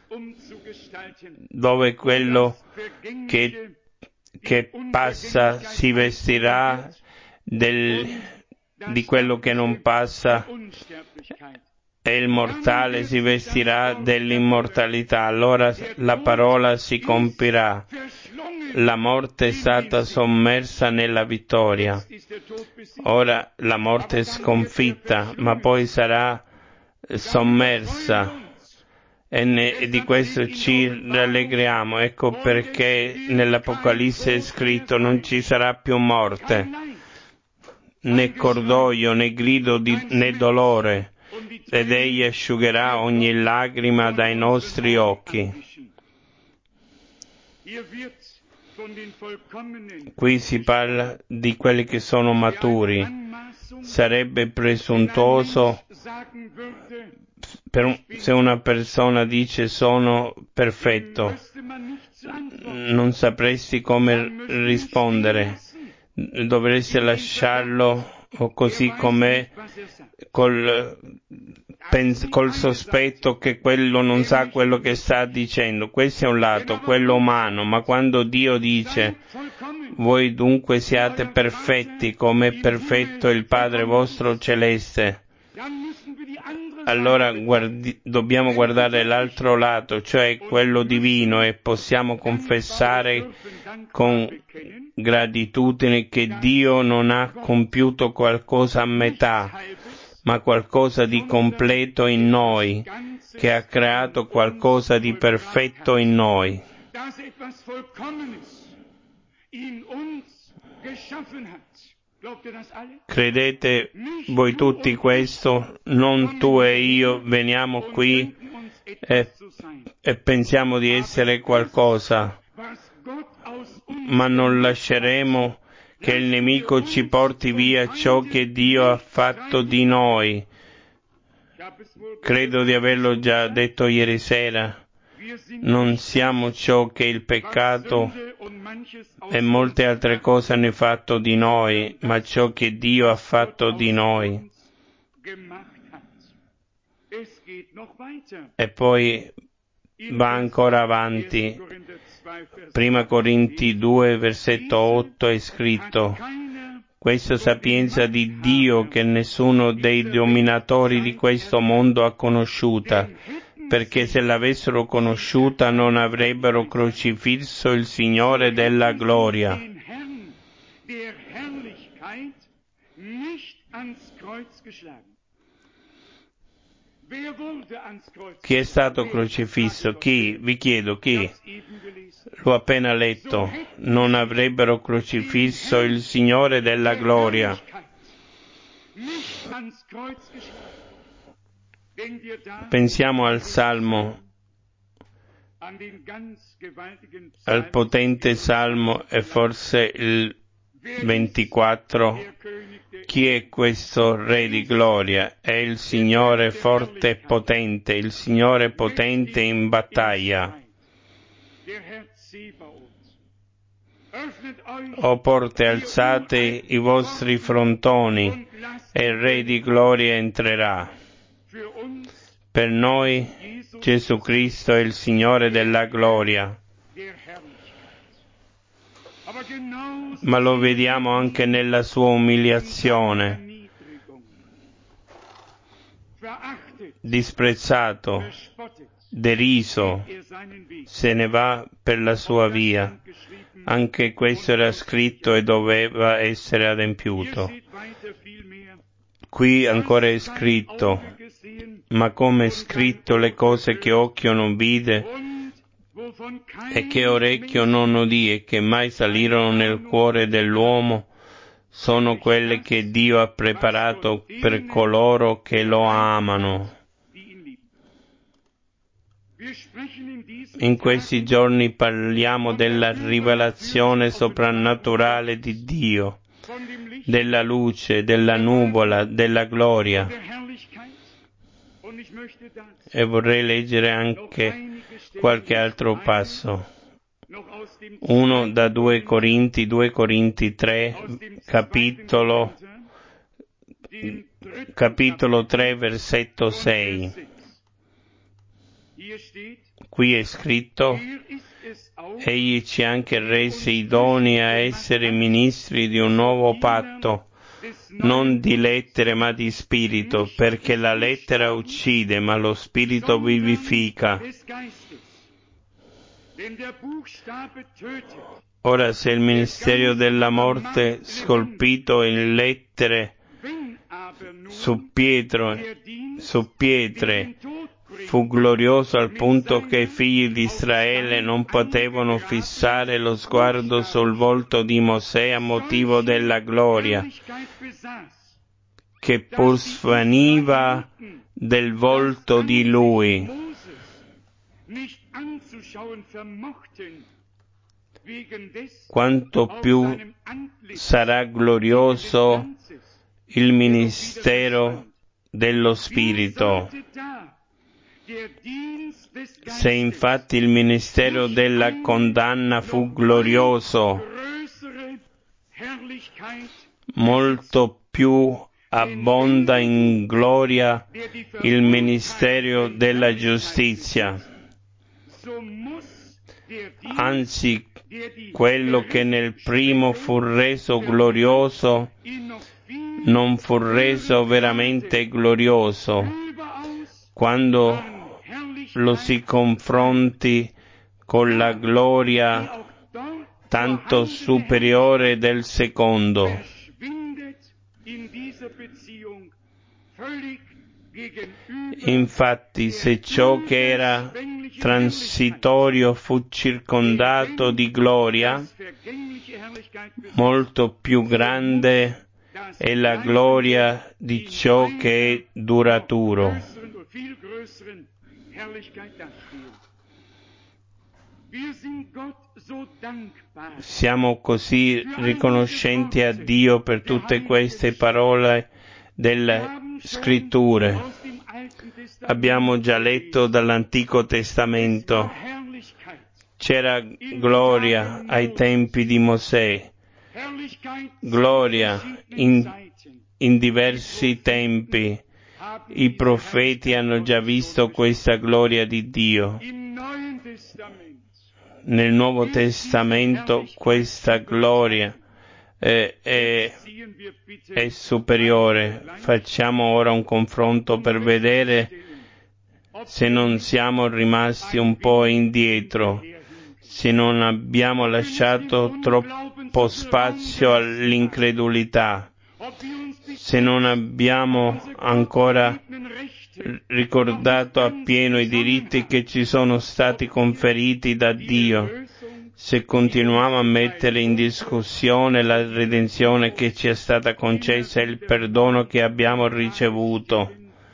A: dove quello che, che passa si vestirà del, di quello che non passa, e il mortale si vestirà dell'immortalità. Allora la parola si compirà. La morte è stata sommersa nella vittoria. Ora la morte è sconfitta, ma poi sarà sommersa. E, ne, e di questo ci rallegriamo. Ecco perché nell'Apocalisse è scritto: non ci sarà più morte, né cordoglio, né grido di, né dolore, ed egli asciugherà ogni lacrima dai nostri occhi. Qui si parla di quelli che sono maturi. Sarebbe presuntuoso per un, se una persona dice sono perfetto, non sapresti come rispondere, dovresti lasciarlo così com'è, col, pens- col sospetto che quello non sa quello che sta dicendo. Questo è un lato, quello umano, ma quando Dio dice: voi dunque siate perfetti come è perfetto il Padre vostro celeste, allora guardi- dobbiamo guardare l'altro lato, cioè quello divino, e possiamo confessare con gratitudine che Dio non ha compiuto qualcosa a metà, ma qualcosa di completo in noi, che ha creato qualcosa di perfetto in noi. Credete voi tutti questo? Non tu e io veniamo qui e, e pensiamo di essere qualcosa, ma non lasceremo che il nemico ci porti via ciò che Dio ha fatto di noi. Credo di averlo già detto ieri sera. Non siamo ciò che il peccato e molte altre cose hanno fatto di noi, ma ciò che Dio ha fatto di noi. E poi va ancora avanti. Prima Corinti due, versetto otto è scritto: questa sapienza di Dio che nessuno dei dominatori di questo mondo ha conosciuta, perché se l'avessero conosciuta non avrebbero crocifisso il Signore della gloria. Chi è stato crocifisso? Chi? Vi chiedo chi? L'ho appena letto. Non avrebbero crocifisso il Signore della gloria. Pensiamo al Salmo, al potente Salmo, e forse il ventiquattro. Chi è questo Re di gloria? È il Signore forte e potente, il Signore potente in battaglia. O porte, alzate i vostri frontoni, e il Re di gloria entrerà. Per noi Gesù Cristo è il Signore della gloria. Ma lo vediamo anche nella sua umiliazione, disprezzato, deriso, se ne va per la sua via. Anche questo era scritto e doveva essere adempiuto. Qui ancora è scritto, ma come è scritto le cose che occhio non vide e che orecchio non udì e che mai salirono nel cuore dell'uomo, sono quelle che Dio ha preparato per coloro che lo amano. In questi giorni parliamo della rivelazione soprannaturale di Dio, della luce, della nuvola, della gloria. E vorrei leggere anche qualche altro passo. Uno da due Corinti, due Corinti tre, capitolo, capitolo tre, versetto sei. Qui è scritto: egli ci ha anche resi idonei a essere ministri di un nuovo patto, non di lettere ma di spirito, perché la lettera uccide, ma lo spirito vivifica. Ora, se il ministero della morte scolpito in lettere su Pietro, su pietre, fu glorioso al punto che i figli di Israele non potevano fissare lo sguardo sul volto di Mosè a motivo della gloria, che pur svaniva del volto di lui. Quanto più sarà glorioso il ministero dello Spirito. Se infatti il ministero della condanna fu glorioso, molto più abbonda in gloria il ministero della giustizia. Anzi, quello che nel primo fu reso glorioso non fu reso veramente glorioso, quando lo si confronti con la gloria tanto superiore del secondo. Infatti, se ciò che era transitorio fu circondato di gloria, molto più grande è la gloria di ciò che è duraturo. Siamo così riconoscenti a Dio per tutte queste parole delle Scritture. Abbiamo già letto dall'Antico Testamento. C'era gloria ai tempi di Mosè, gloria in, in diversi tempi. I profeti hanno già visto questa gloria di Dio. Nel Nuovo Testamento questa gloria è, è, è superiore. Facciamo ora un confronto per vedere se non siamo rimasti un po' indietro, se non abbiamo lasciato troppo spazio all'incredulità, se non abbiamo ancora ricordato appieno i diritti che ci sono stati conferiti da Dio, se continuiamo a mettere in discussione la redenzione che ci è stata concessa e il perdono che abbiamo ricevuto,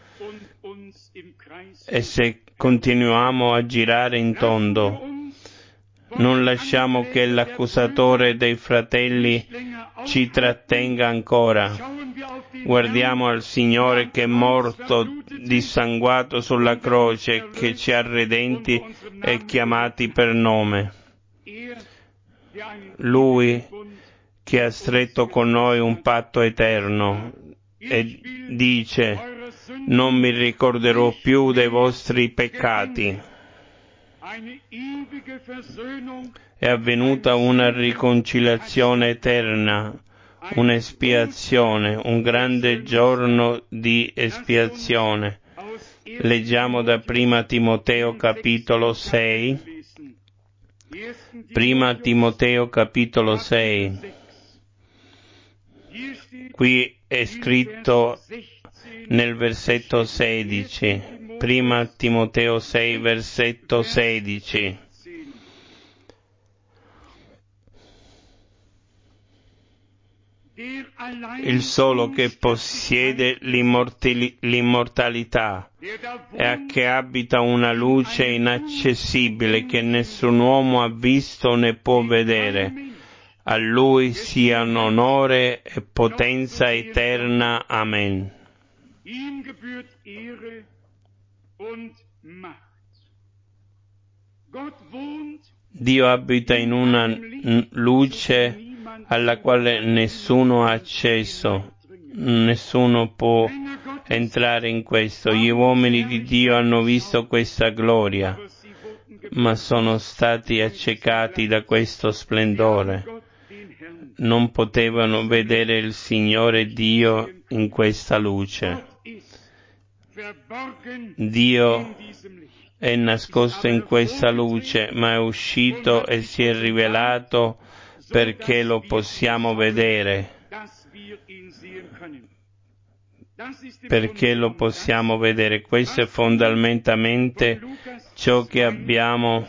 A: e se continuiamo a girare in tondo. Non lasciamo che l'accusatore dei fratelli ci trattenga ancora. Guardiamo al Signore che è morto dissanguato sulla croce, che ci ha redenti e chiamati per nome. Lui che ha stretto con noi un patto eterno e dice: non mi ricorderò più dei vostri peccati. È avvenuta una riconciliazione eterna, un'espiazione, un grande giorno di espiazione. Leggiamo da Prima Timoteo capitolo sei. Prima Timoteo capitolo sei. Qui è scritto nel versetto sedici. Prima Timoteo sei, versetto sedici. Il solo che possiede l'immortali- l'immortalità e che abita una luce inaccessibile che nessun uomo ha visto né può vedere. A lui siano onore e potenza eterna. Amen. Dio abita in una n- luce alla quale nessuno ha accesso, nessuno può entrare in questo. Gli uomini di Dio hanno visto questa gloria, ma sono stati accecati da questo splendore. Non potevano vedere il Signore Dio in questa luce. Dio è nascosto in questa luce, ma è uscito e si è rivelato perché lo possiamo vedere. Perché lo possiamo vedere. Questo è fondamentalmente ciò che abbiamo,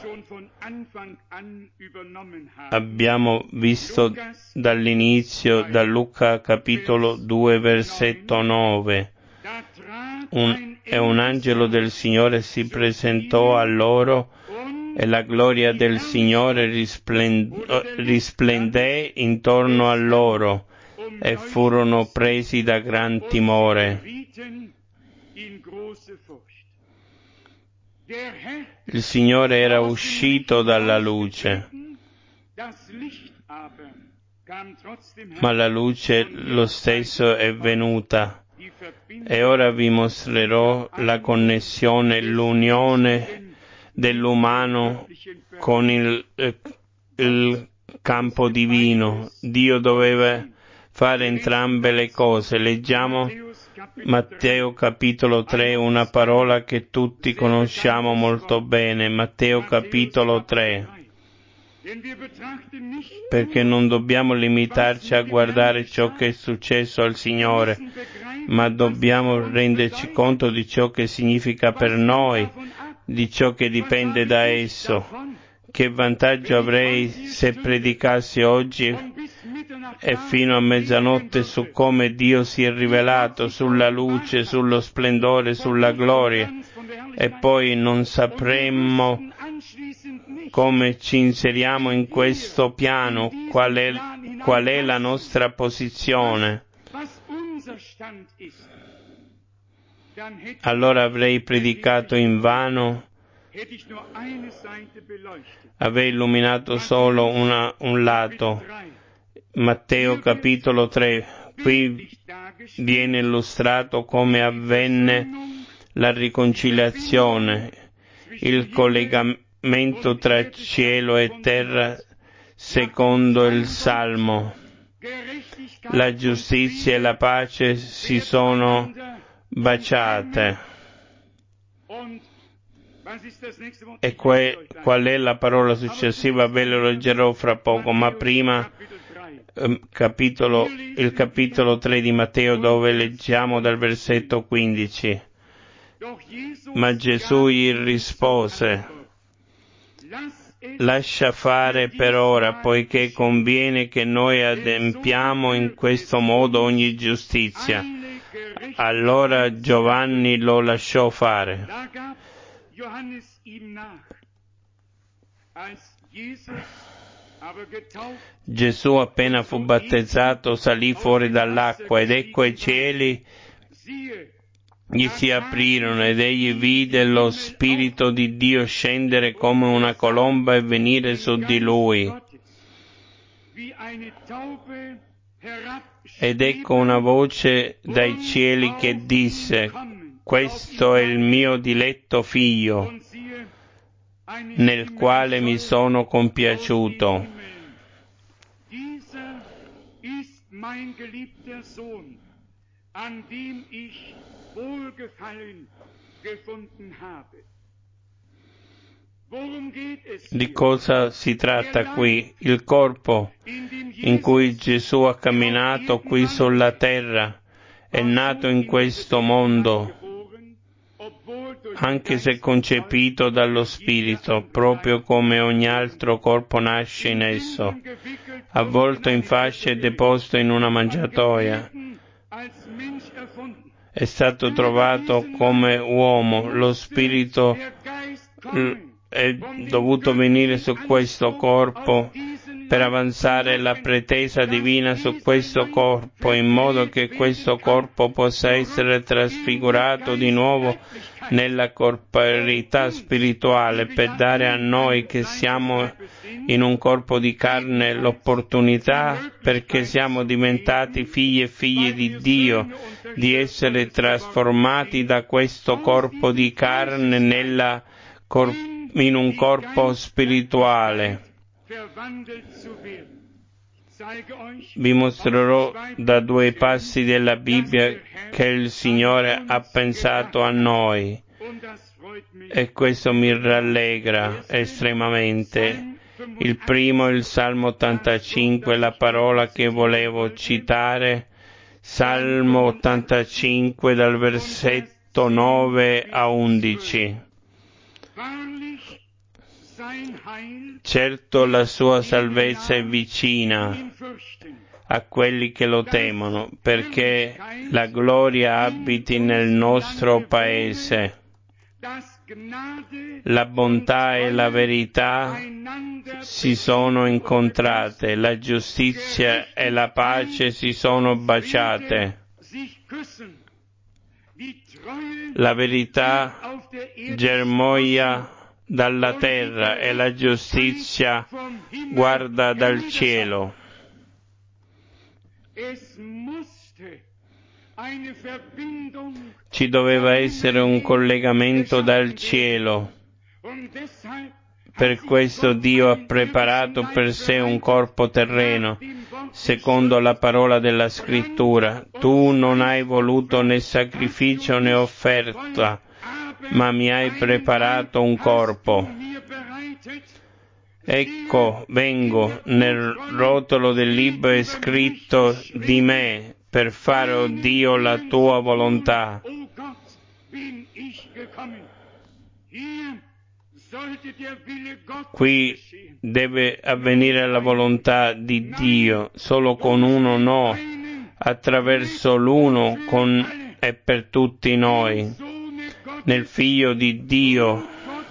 A: abbiamo visto dall'inizio, da Luca capitolo due, versetto nove. Un, e un angelo del Signore si presentò a loro e la gloria del Signore risplend- risplendé intorno a loro e furono presi da gran timore. Il Signore era uscito dalla luce, ma la luce lo stesso è venuta. E ora vi mostrerò la connessione, l'unione dell'umano con il, eh, il campo divino. Dio doveva fare entrambe le cose. Leggiamo Matteo capitolo tre, una parola che tutti conosciamo molto bene. Matteo capitolo tre. Perché non dobbiamo limitarci a guardare ciò che è successo al Signore, ma dobbiamo renderci conto di ciò che significa per noi, di ciò che dipende da esso. Che vantaggio avrei se predicassi oggi e fino a mezzanotte su come Dio si è rivelato, sulla luce, sullo splendore, sulla gloria, e poi non sapremmo come ci inseriamo in questo piano, qual è, qual è la nostra posizione. Allora avrei predicato in vano, avrei illuminato solo una, un lato. Matteo capitolo tre, qui viene illustrato come avvenne la riconciliazione, il collegamento tra cielo e terra secondo il Salmo. La giustizia e la pace si sono baciate. E que, qual è la parola successiva? Ve lo leggerò fra poco, ma prima eh, capitolo, il capitolo tre di Matteo, dove leggiamo dal versetto quindici. Ma Gesù gli rispose: lascia fare per ora, poiché conviene che noi adempiamo in questo modo ogni giustizia. Allora Giovanni lo lasciò fare. Gesù, appena fu battezzato, salì fuori dall'acqua ed ecco i cieli gli si aprirono ed egli vide lo Spirito di Dio scendere come una colomba e venire su di lui. Ed ecco una voce dai cieli che disse: questo è il mio diletto figlio, nel quale mi sono compiaciuto.
B: gefunden habe. Worum geht es
A: Di
B: hier?
A: cosa si tratta qui? Il corpo
B: In dem
A: in cui
B: Jesus
A: Gesù ha camminato qui sulla terra, è nato in questo mondo, anche se concepito dallo Spirito, proprio come ogni altro corpo nasce in esso, avvolto in fasce e deposto in una mangiatoia. È stato trovato come uomo, lo Spirito è dovuto venire su questo corpo per avanzare la pretesa divina su questo corpo, in modo che questo corpo possa essere trasfigurato di nuovo nella corporeità spirituale, per dare a noi che siamo in un corpo di carne l'opportunità, perché siamo diventati figli e figlie di Dio, di essere trasformati da questo corpo di carne nella cor- in un corpo spirituale. Vi mostrerò da due passi della Bibbia che il Signore ha pensato a noi, e questo mi rallegra estremamente. Il primo è il Salmo ottantacinque, la parola che volevo citare, Salmo ottantacinque dal versetto nove a undici. Certo la sua salvezza è vicina a quelli che lo temono, perché la gloria abiti nel nostro paese. La bontà e la verità si sono incontrate, la giustizia e la pace si sono baciate. La verità germoglia dalla terra e la giustizia guarda dal cielo. Ci doveva essere un collegamento dal cielo. Per questo Dio ha preparato per sé un corpo terreno, secondo la parola della Scrittura. Tu non hai voluto né sacrificio né offerta, ma mi hai preparato un corpo. Ecco, vengo, nel rotolo del libro è scritto di me, per fare, o Dio, la tua volontà. Qui deve avvenire la volontà di Dio, solo con uno no, attraverso l'uno, con e per tutti noi. Nel Figlio di Dio,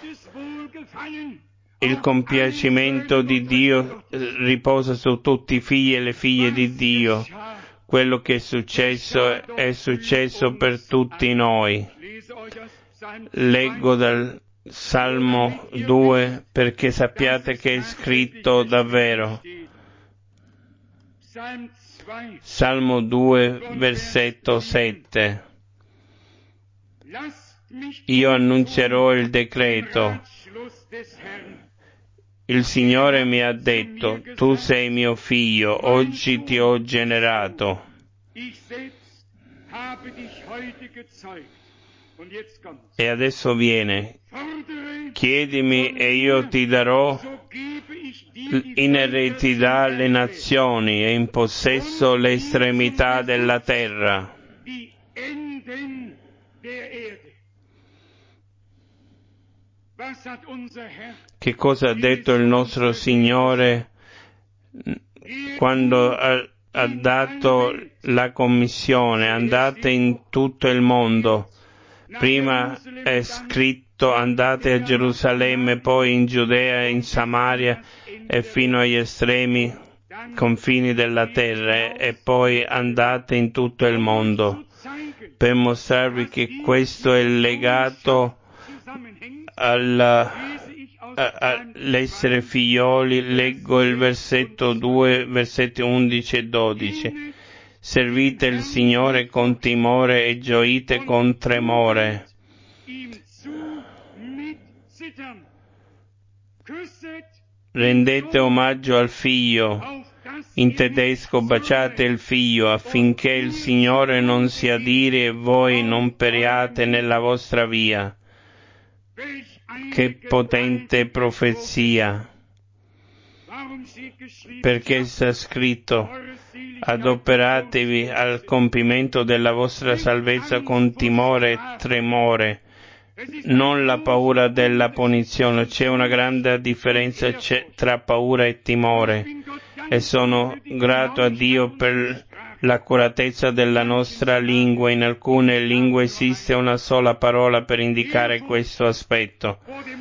A: il compiacimento di Dio riposa su tutti i figli e le figlie di Dio. Quello che è successo è successo per tutti noi. Leggo dal Salmo due perché sappiate che è scritto davvero. Salmo due, versetto sette. Io annunzierò il decreto. Il Signore mi ha detto, tu sei mio figlio, oggi ti ho generato. E adesso viene, chiedimi e io ti darò in eredità le nazioni e in possesso le estremità della terra. Che cosa ha detto il nostro Signore quando ha, ha dato la commissione? Andate in tutto il mondo. Prima è scritto andate a Gerusalemme, poi in Giudea, in Samaria e fino agli estremi confini della terra, e poi andate in tutto il mondo, per mostrarvi che questo è legato all'essere figlioli. Leggo il versetto due, versetti undici e dodici. Servite il Signore con timore e gioite con tremore. Rendete omaggio al Figlio, In tedesco, baciate il Figlio, affinché il Signore non si adiri e voi non periate nella vostra via. Che potente profezia! Perché sta scritto: adoperatevi al compimento della vostra salvezza con timore e tremore, non la paura della punizione. C'è una grande differenza tra paura e timore, e sono grato a Dio per l'accuratezza della nostra lingua. In alcune lingue esiste una sola parola per indicare questo aspetto: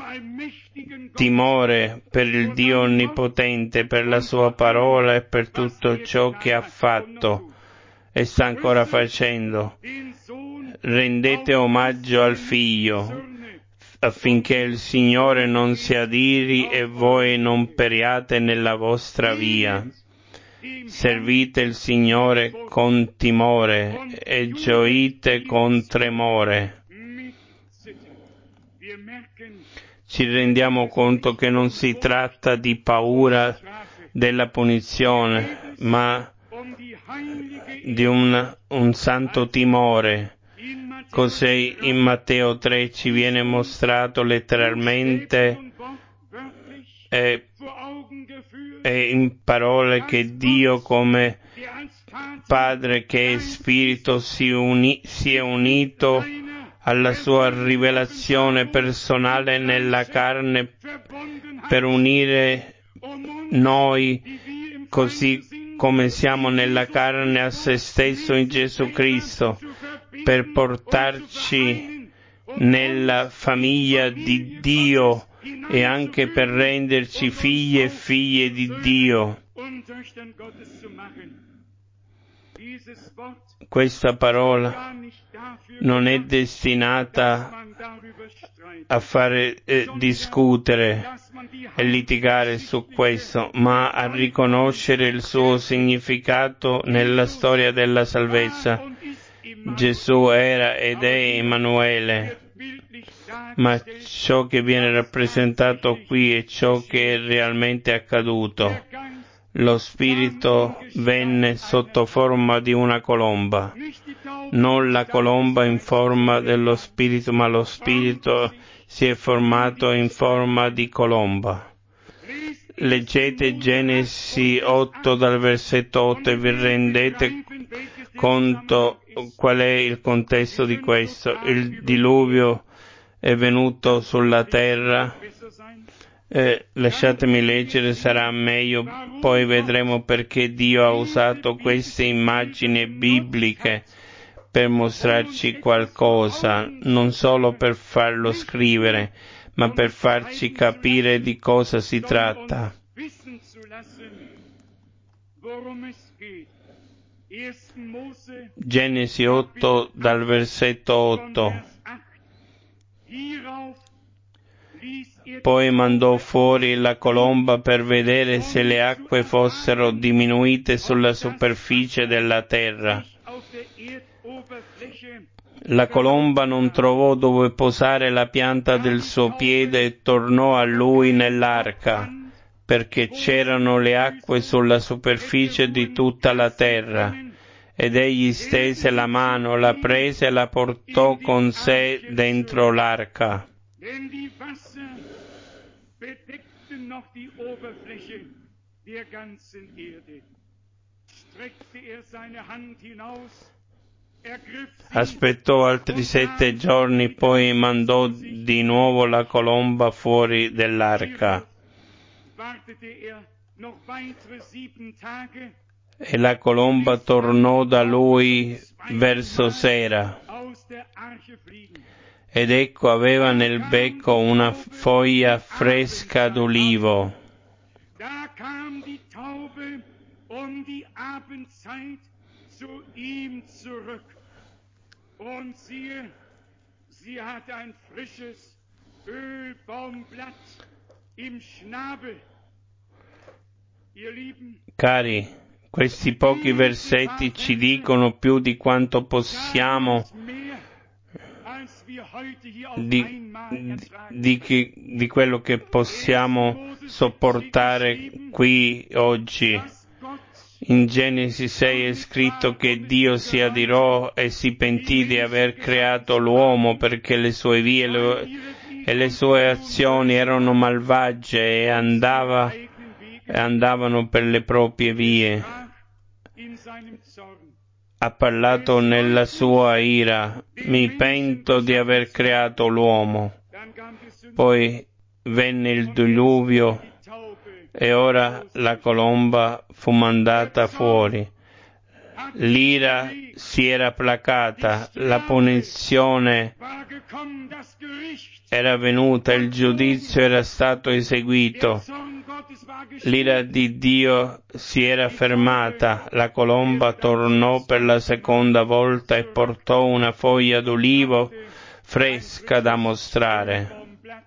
A: timore per il Dio Onnipotente, per la Sua parola e per tutto ciò che ha fatto e sta ancora facendo. Rendete omaggio al Figlio, affinché il Signore non si adiri e voi non periate nella vostra via. Servite il Signore con timore e gioite con tremore. Ci rendiamo conto che non si tratta di paura della punizione, ma di un, un santo timore. Così in Matteo tre ci viene mostrato letteralmente e, e in parole che Dio, come Padre che è Spirito, si, uni, si è unito alla sua rivelazione personale nella carne per unire noi, così come siamo nella carne, a se stesso in Gesù Cristo, per portarci nella famiglia di Dio e anche per renderci figli e figlie di Dio. Questa parola non è destinata a fare eh, discutere e litigare su questo, ma a riconoscere il suo significato nella storia della salvezza. Gesù era ed è Emanuele, ma ciò che viene rappresentato qui è ciò che è realmente accaduto. Lo Spirito venne sotto forma di una colomba, non la colomba in forma dello Spirito, ma lo Spirito si è formato in forma di colomba. Leggete Genesi otto dal versetto otto e vi rendete conto qual è il contesto di questo. Il diluvio è venuto sulla terra. Eh, lasciatemi leggere, sarà meglio, poi vedremo perché Dio ha usato queste immagini bibliche per mostrarci qualcosa, non solo per farlo scrivere, ma per farci capire di cosa si tratta. Genesi otto dal versetto otto. Poi mandò fuori la colomba per vedere se le acque fossero diminuite sulla superficie della terra. La colomba non trovò dove posare la pianta del suo piede e tornò a lui nell'arca, perché c'erano le acque sulla superficie di tutta la terra. Ed egli stese la mano, la prese e la portò con sé dentro l'arca.
B: bedeckten noch die Oberfläche der ganzen Erde. Streckte er seine Hand hinaus, ergriff sie,
A: aspettò altri sette giorni, poi mandò di nuovo la colomba fuori dell'arca.
B: wartete er noch weitere sieben Tage,
A: E la colomba tornò da lui verso sera.
B: aus der Arche fliegen.
A: Ed ecco aveva nel becco una foglia fresca d'olivo.
B: Da kam die Taube um die Abendzeit zu ihm zurück. Und siehe, sie hatte ein frisches Ölbaumblatt im Schnabel. Ihr Lieben,
A: Cari, questi pochi versetti ci dicono più di quanto possiamo Di, di, di, di quello che possiamo sopportare qui oggi. In Genesi sei è scritto che Dio si adirò e si pentì di aver creato l'uomo perché le sue vie le, e le sue azioni erano malvagie e andava, e andavano per le proprie vie. Ha parlato nella sua ira: mi pento di aver creato l'uomo. Poi venne il diluvio e ora la colomba fu mandata fuori. L'ira si era placata, la punizione era venuta, il giudizio era stato eseguito. L'ira di Dio si era fermata, la colomba tornò per la seconda volta e portò una foglia d'olivo fresca da mostrare.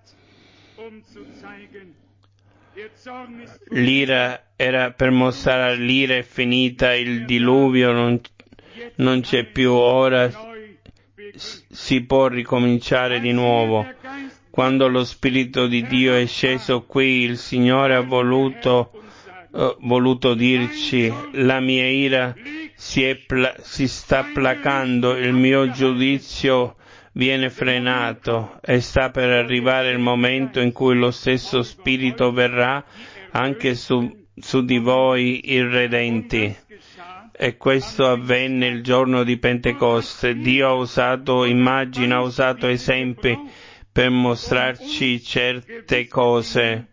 A: L'ira era per mostrare l'ira è finita, il diluvio non, non c'è più, ora si può ricominciare di nuovo. Quando lo Spirito di Dio è sceso qui, il Signore ha voluto, uh, voluto dirci: la mia ira si, è pla- si sta placando, il mio giudizio viene frenato e sta per arrivare il momento in cui lo stesso Spirito verrà anche su, su di voi irredenti. E questo avvenne il giorno di Pentecoste. Dio ha usato immagini, ha usato esempi per mostrarci certe cose.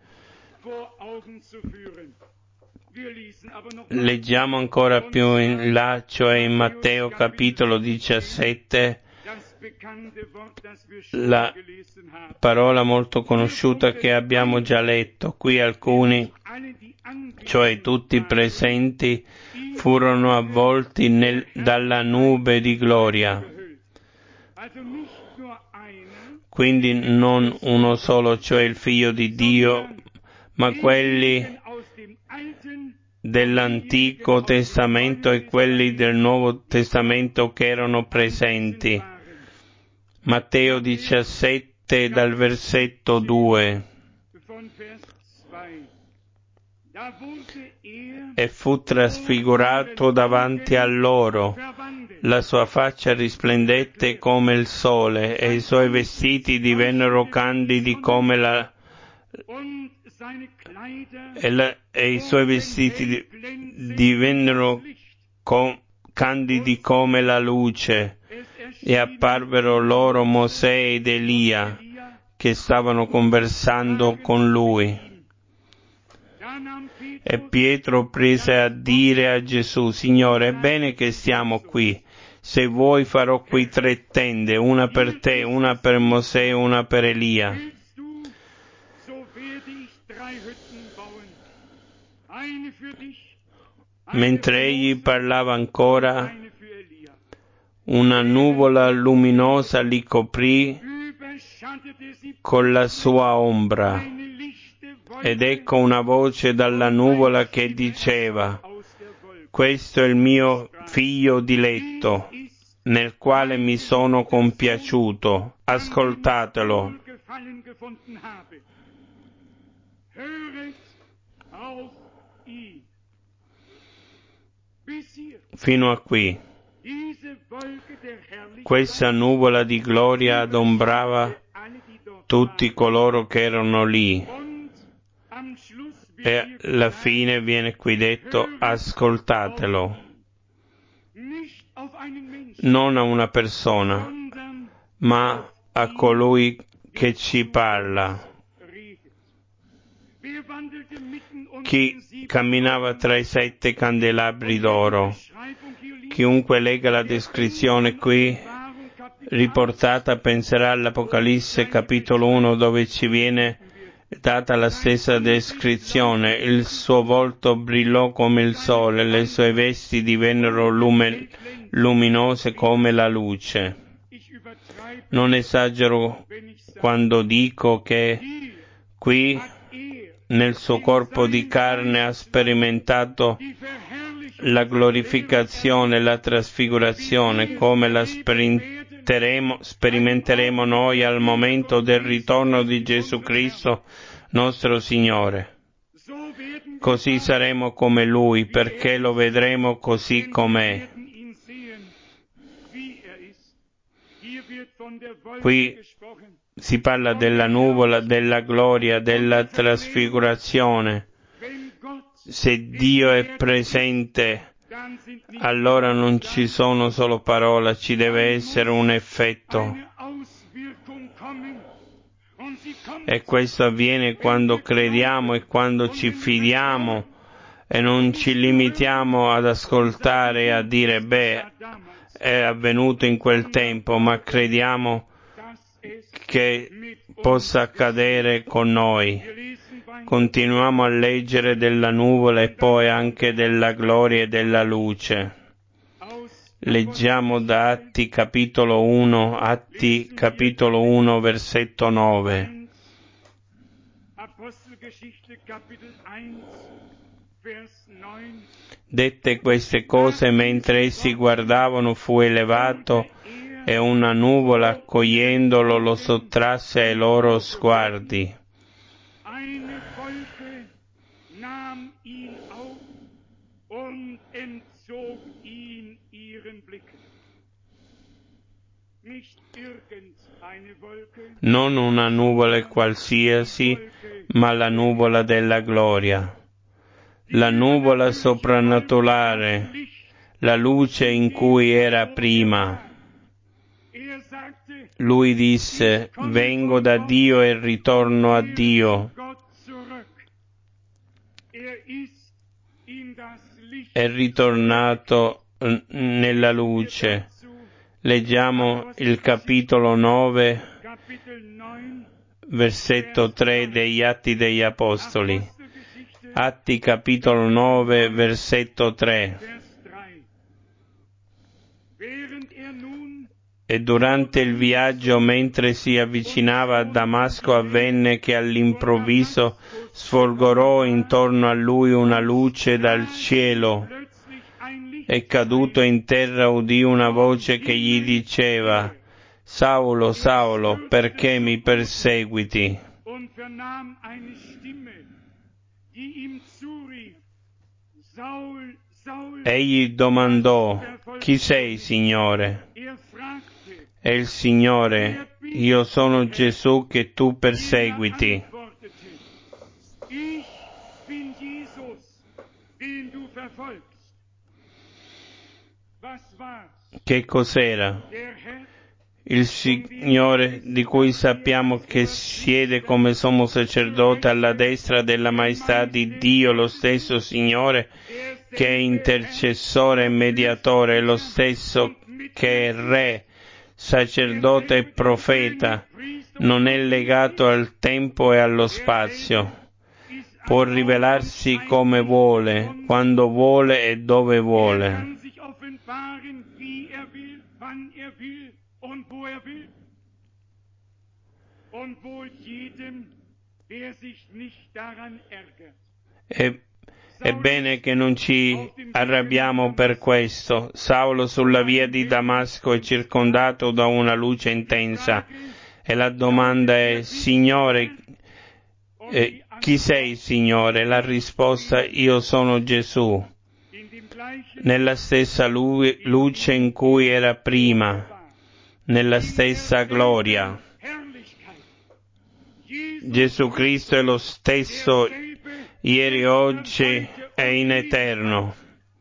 A: Leggiamo ancora più in là, cioè in Matteo capitolo diciassette, la parola molto conosciuta che abbiamo già letto. Qui alcuni, cioè tutti presenti, furono avvolti nel, dalla nube di gloria. Quindi non uno solo, cioè il Figlio di Dio, ma quelli dell'Antico Testamento e quelli del Nuovo Testamento che erano presenti. Matteo diciassette dal versetto due. E fu trasfigurato davanti a loro, la sua faccia risplendette come il sole e i suoi vestiti divennero candidi come la e, la, e i suoi vestiti di, divennero com, candidi come la luce, e apparvero loro Mosè ed Elia che stavano conversando con lui. E Pietro prese a dire a Gesù: Signore, è bene che stiamo qui. Se vuoi farò qui tre tende, una per te, una per Mosè e una per Elia. Mentre egli parlava ancora, una nuvola luminosa li coprì con la sua ombra. Ed ecco una voce dalla nuvola che diceva: questo è il mio figlio diletto, nel quale mi sono compiaciuto. Ascoltatelo. Fino a qui. Questa nuvola di gloria adombrava tutti coloro che erano lì. E alla fine viene qui detto: ascoltatelo. Non a una persona, ma a colui che ci parla. Chi camminava tra i sette candelabri d'oro. Chiunque legga la descrizione qui riportata penserà all'Apocalisse capitolo uno, dove ci viene data la stessa descrizione. Il suo volto brillò come il sole, le sue vesti divennero lume, luminose come la luce. Non esagero quando dico che qui nel suo corpo di carne ha sperimentato la glorificazione, la trasfigurazione, come la sperimenteremo, sperimenteremo noi al momento del ritorno di Gesù Cristo, nostro Signore. così saremo come Lui, perché lo vedremo così com'è. Qui si parla della nuvola, della gloria, della trasfigurazione. Se Dio è presente, allora non ci sono solo parole, ci deve essere un effetto. E questo avviene quando crediamo e quando ci fidiamo e non ci limitiamo ad ascoltare e a dire, beh, è avvenuto in quel tempo, ma crediamo che possa accadere con noi. Continuiamo a leggere della nuvola e poi anche della gloria e della luce. Leggiamo da Atti capitolo uno, Atti capitolo uno, versetto nove. Dette queste cose mentre essi guardavano fu elevato e una nuvola accogliendolo lo sottrasse ai loro sguardi. Non una nuvola qualsiasi, ma la nuvola della gloria. La nuvola soprannaturale, la luce in cui era prima. Lui disse, vengo da Dio e ritorno a Dio. È ritornato nella luce. Leggiamo il capitolo nove, versetto tre degli Atti degli Apostoli. Atti capitolo nove, versetto tre. E durante il viaggio, mentre si avvicinava a Damasco, avvenne che all'improvviso sfolgorò intorno a lui una luce dal cielo e caduto in terra udì una voce che gli diceva, Saulo, Saulo, perché mi perseguiti? Egli domandò, chi sei, Signore? E il Signore, io sono Gesù che tu perseguiti. Che cos'era? Il Signore di cui sappiamo che siede come sommo sacerdote alla destra della maestà di Dio, lo stesso Signore che è intercessore e mediatore, lo stesso che è Re, sacerdote e profeta, non è legato al tempo e allo spazio. Può rivelarsi come vuole, quando vuole e dove vuole. E È bene che non ci arrabbiamo per questo. Saulo sulla via di Damasco è circondato da una luce intensa e la domanda è, Signore, eh, chi sei, Signore? La risposta, io sono Gesù. Nella stessa lu- luce in cui era prima, nella stessa gloria. Gesù Cristo è lo stesso ieri, oggi e in eterno.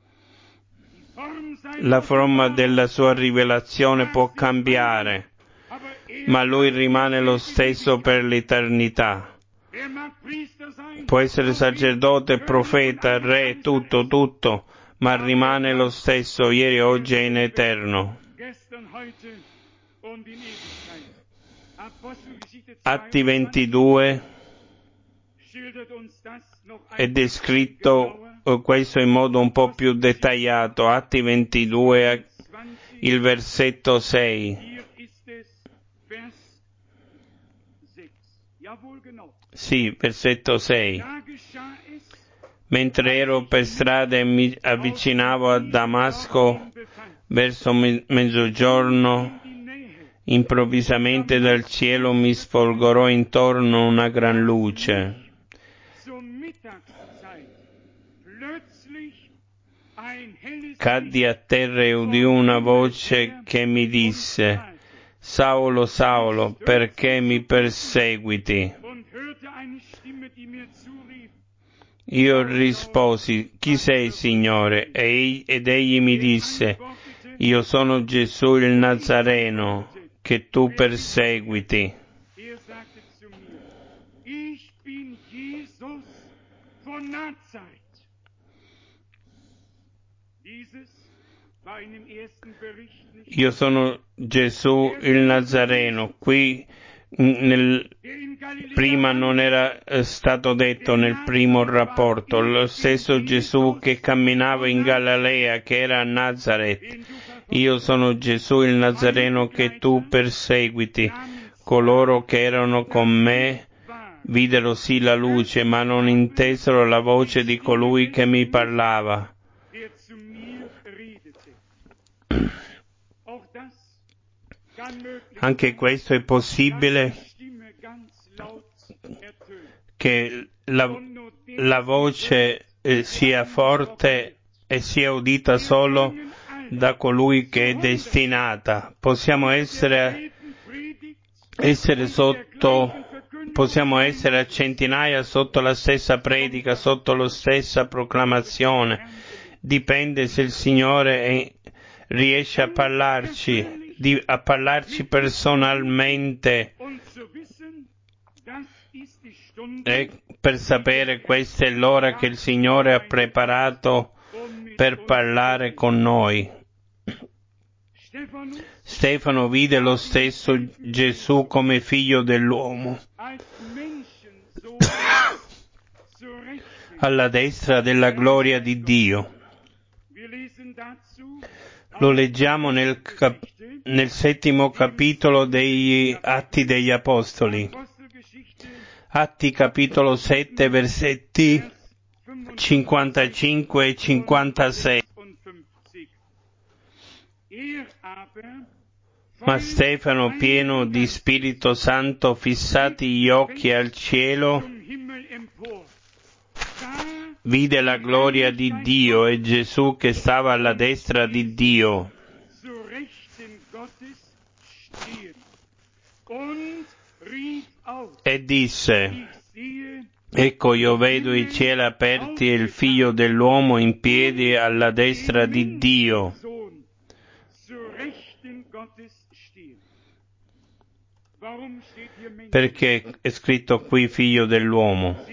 A: La forma della sua rivelazione può cambiare, ma Lui rimane lo stesso per l'eternità. Può essere sacerdote, profeta, re, tutto, tutto, ma rimane lo stesso ieri, oggi e in eterno. Atti ventidue è descritto questo in modo un po' più dettagliato. Atti ventidue, il versetto sei. Sì, versetto sei. Mentre ero per strada e mi avvicinavo a Damasco verso me- mezzogiorno, improvvisamente dal cielo mi sfolgorò intorno una gran luce. caddi a terra e udii una voce che mi disse: Saulo, Saulo, perché mi perseguiti? Io risposi: Chi sei, Signore? Ed egli mi disse: Io sono Gesù il Nazareno, che tu perseguiti. Io sono Gesù il Nazareno. Qui nel, prima non era stato detto nel primo rapporto, lo stesso Gesù che camminava in Galilea, che era a Nazareth. Io sono Gesù il Nazareno che tu perseguiti. Coloro che erano con me videro sì la luce, ma non intesero la voce di colui che mi parlava. Anche questo è possibile, che la, la voce eh, sia forte e sia udita solo da colui che è destinata. Possiamo essere, essere sotto, possiamo essere a centinaia sotto la stessa predica, sotto la stessa proclamazione. Dipende se il Signore è, riesce a parlarci, di, a parlarci personalmente, e per sapere questa è l'ora che il Signore ha preparato per parlare con noi. Stefano vide lo stesso Gesù come figlio dell'uomo alla destra della gloria di Dio. Lo leggiamo nel, cap- nel settimo capitolo degli Atti degli Apostoli. Atti capitolo sette, versetti cinquantacinque e cinquantasei. Ma Stefano, pieno di Spirito Santo, fissati gli occhi al cielo, vide la gloria di Dio e Gesù che stava alla destra di Dio. E disse: Ecco, io vedo i cieli aperti e il Figlio dell'uomo in piedi alla destra di Dio. Perché è scritto qui Figlio dell'uomo?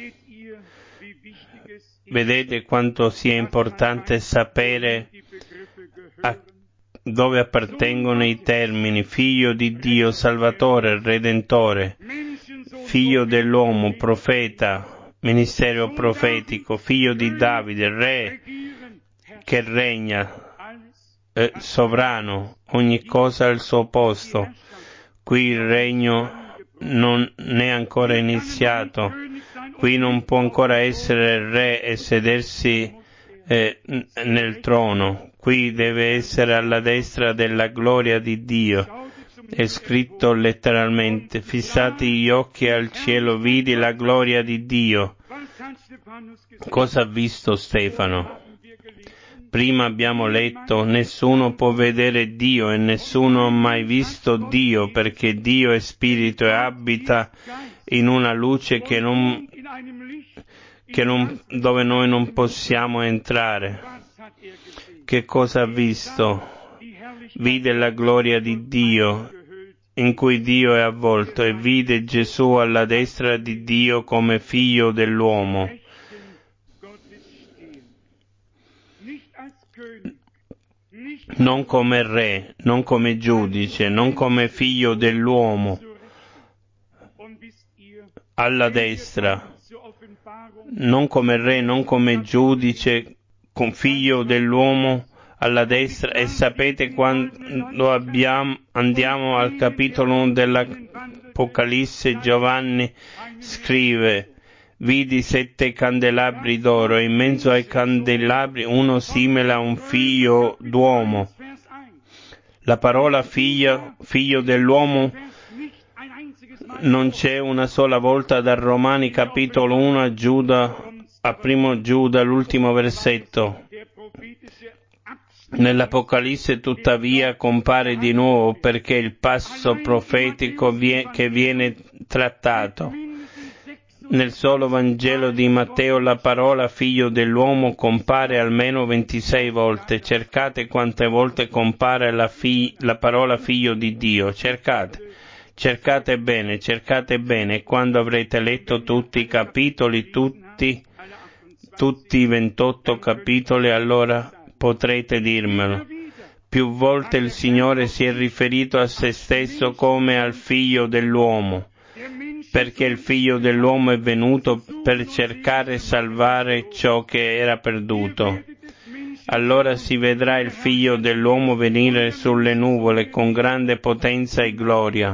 A: Vedete quanto sia importante sapere a dove appartengono i termini: Figlio di Dio, Salvatore, Redentore, Figlio dell'uomo, Profeta, ministero profetico, Figlio di Davide, Re che regna, eh, sovrano, ogni cosa al suo posto. Qui il regno non è ancora iniziato, qui non può ancora essere il re e sedersi eh, nel trono, qui deve essere alla destra della gloria di Dio. È scritto letteralmente: fissati gli occhi al cielo, vidi la gloria di Dio. Cosa ha visto Stefano? Prima abbiamo letto: nessuno può vedere Dio e nessuno ha mai visto Dio, perché Dio è spirito e abita in una luce che non, che non, dove noi non possiamo entrare. Che cosa ha visto? Vide la gloria di Dio, in cui Dio è avvolto, e vide Gesù alla destra di Dio come figlio dell'uomo. Non come re, non come giudice, non come figlio dell'uomo, alla destra, non come re, non come giudice, con figlio dell'uomo alla destra. E sapete, quando abbiamo, andiamo al capitolo uno dell'Apocalisse, Giovanni scrive: vidi sette candelabri d'oro e in mezzo ai candelabri uno simile a un figlio d'uomo. La parola figlio, figlio dell'uomo non c'è una sola volta dal Romani capitolo uno a Giuda, a primo Giuda, l'ultimo versetto. Nell'Apocalisse tuttavia compare di nuovo perché il passo profetico che viene trattato. Nel solo Vangelo di Matteo la parola figlio dell'uomo compare almeno ventisei volte. Cercate quante volte compare la, fi- la parola figlio di Dio. Cercate. Cercate bene, cercate bene. E quando avrete letto tutti i capitoli, tutti, tutti i ventotto capitoli, allora potrete dirmelo. Più volte il Signore si è riferito a se stesso come al figlio dell'uomo, perché il figlio dell'uomo è venuto per cercare e salvare ciò che era perduto. Allora si vedrà il figlio dell'uomo venire sulle nuvole con grande potenza e gloria.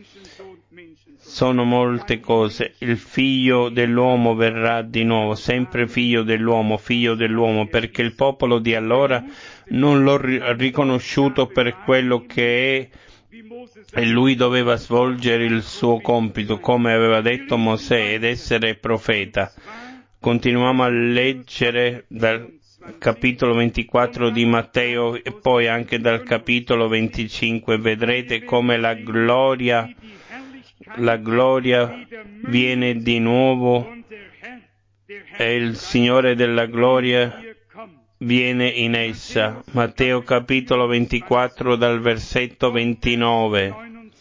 A: Sono molte cose. Il figlio dell'uomo verrà di nuovo, sempre figlio dell'uomo, figlio dell'uomo, perché il popolo di allora non l'ho riconosciuto per quello che è, e lui doveva svolgere il suo compito, come aveva detto Mosè, ed essere profeta. Continuiamo a leggere dal capitolo ventiquattro di Matteo e poi anche dal capitolo venticinque. Vedrete come la gloria La gloria viene di nuovo e il Signore della gloria viene in essa. Matteo capitolo ventiquattro dal versetto ventinove.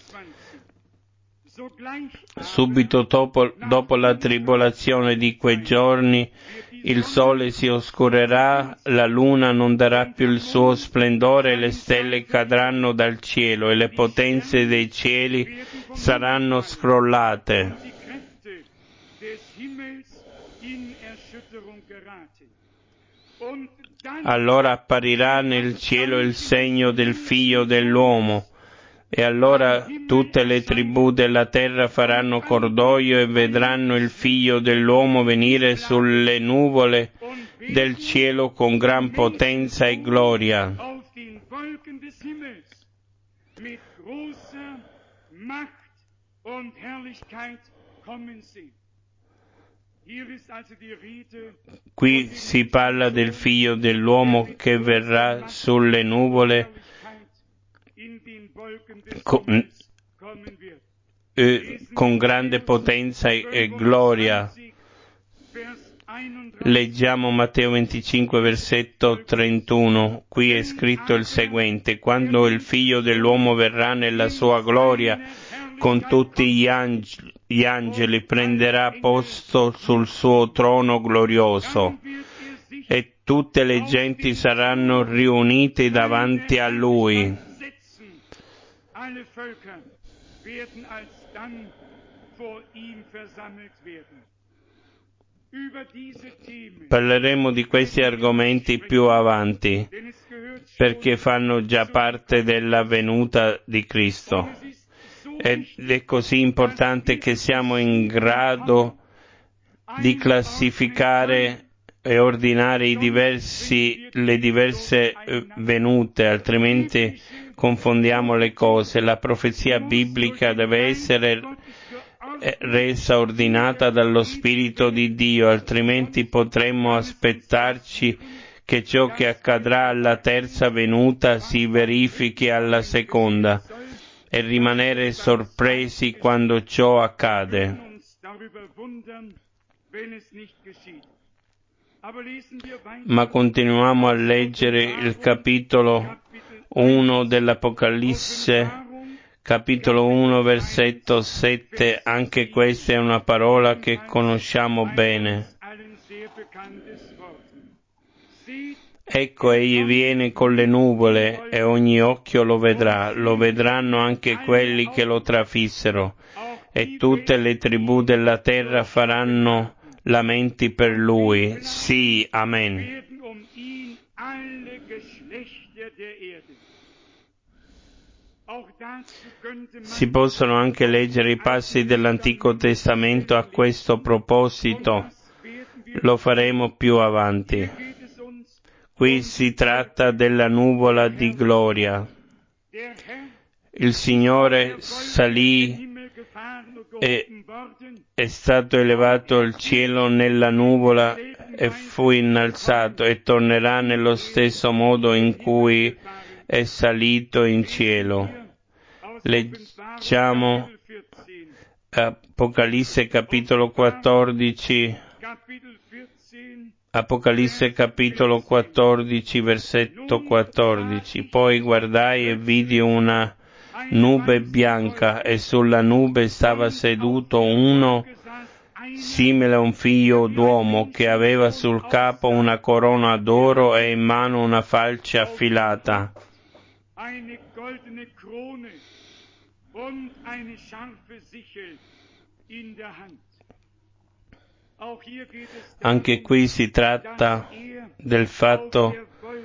A: Subito dopo, dopo la tribolazione di quei giorni, il sole si oscurerà, la luna non darà più il suo splendore, le stelle cadranno dal cielo e le potenze dei cieli saranno scrollate. Allora apparirà nel cielo il segno del Figlio dell'uomo. E allora tutte le tribù della terra faranno cordoglio e vedranno il Figlio dell'uomo venire sulle nuvole del cielo con gran potenza e gloria. Qui si parla del Figlio dell'uomo che verrà sulle nuvole Con, eh, con grande potenza e, e gloria. Leggiamo Matteo venticinque, versetto trentuno. Qui è scritto il seguente: quando il Figlio dell'uomo verrà nella sua gloria con tutti gli angeli, gli angeli prenderà posto sul suo trono glorioso e tutte le genti saranno riunite davanti a lui.
B: Alle Völker werden alsdann vor ihm versammelt werden.
A: Parleremo di questi argomenti più avanti, perché fanno già parte della venuta di Cristo. Ed è così importante che siamo in grado di classificare e ordinare i diversi, le diverse venute, altrimenti confondiamo le cose. La profezia biblica deve essere resa ordinata dallo Spirito di Dio, altrimenti potremmo aspettarci che ciò che accadrà alla terza venuta si verifichi alla seconda e rimanere sorpresi quando ciò accade. Ma continuiamo a leggere il capitolo uno dell'Apocalisse, capitolo uno, versetto sette, anche questa è una parola che conosciamo bene. Ecco, egli viene con le nuvole e ogni occhio lo vedrà, lo vedranno anche quelli che lo trafissero, e tutte le tribù della terra faranno lamenti per lui. Sì, amen. Si possono anche leggere i passi dell'Antico Testamento a questo proposito, lo faremo più avanti. Qui si tratta della nuvola di gloria. Il Signore salì e è stato elevato al cielo nella nuvola e fu innalzato e tornerà nello stesso modo in cui è salito in cielo. Leggiamo Apocalisse capitolo quattordici, Apocalisse capitolo quattordici, versetto quattordici. Poi guardai e vidi una nube bianca e sulla nube stava seduto uno simile a un figlio d'uomo che aveva sul capo una corona d'oro e in mano una falce affilata. Anche qui si tratta del fatto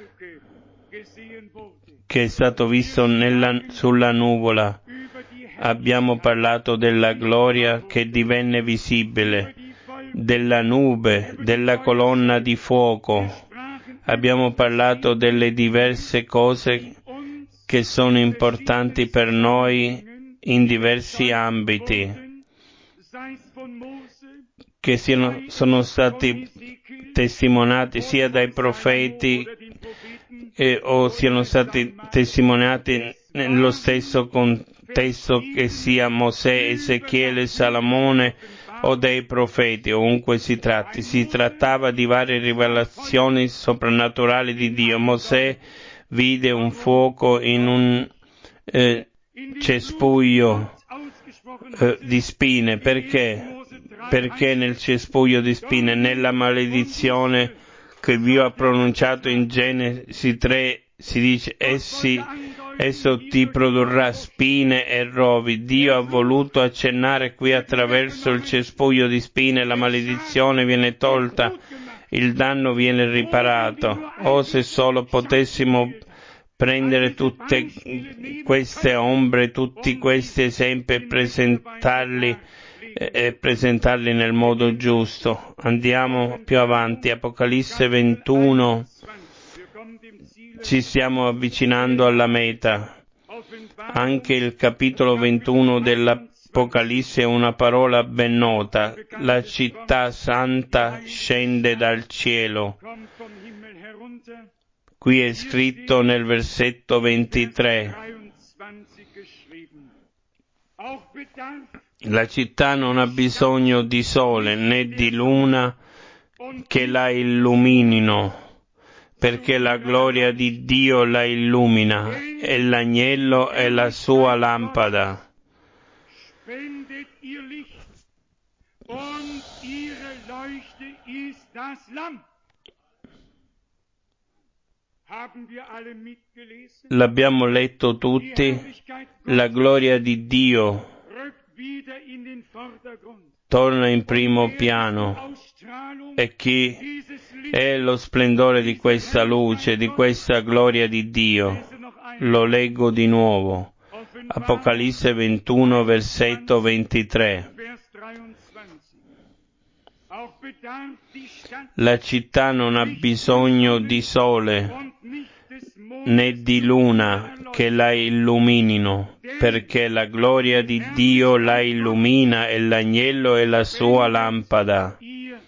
A: che è stato visto nella, sulla nuvola. Abbiamo parlato della gloria che divenne visibile, della nube, della colonna di fuoco. Abbiamo parlato delle diverse cose che sono importanti per noi in diversi ambiti, che siano, sono stati testimoniati sia dai profeti eh, o siano stati testimoniati nello stesso contesto, che sia Mosè, Ezechiele, Salomone o dei profeti, ovunque si tratti. Si trattava di varie rivelazioni soprannaturali di Dio. Mosè vide un fuoco in un eh, cespuglio eh, di spine. Perché? Perché nel cespuglio di spine, nella maledizione che Dio ha pronunciato in Genesi tre, si dice, essi, esso ti produrrà spine e rovi. Dio ha voluto accennare qui attraverso il cespuglio di spine, la maledizione viene tolta, il danno viene riparato. Oh, se solo potessimo prendere tutte queste ombre, tutti questi esempi e presentarli e presentarli nel modo giusto. Andiamo più avanti, Apocalisse ventuno, ci stiamo avvicinando alla meta. Anche il capitolo ventuno dell'Apocalisse è una parola ben nota. La città santa scende dal cielo. Qui è scritto nel versetto ventitré. La città non ha bisogno di sole né di luna che la illuminino, perché la gloria di Dio la illumina e l'agnello è la sua lampada. L'abbiamo letto tutti, la gloria di Dio torna in primo piano. E chi è lo splendore di questa luce, di questa gloria di Dio? Lo leggo di nuovo. Apocalisse ventuno, versetto ventitré. La città non ha bisogno di sole né di luna che la illuminino, perché la gloria di Dio la illumina e l'agnello è la sua lampada.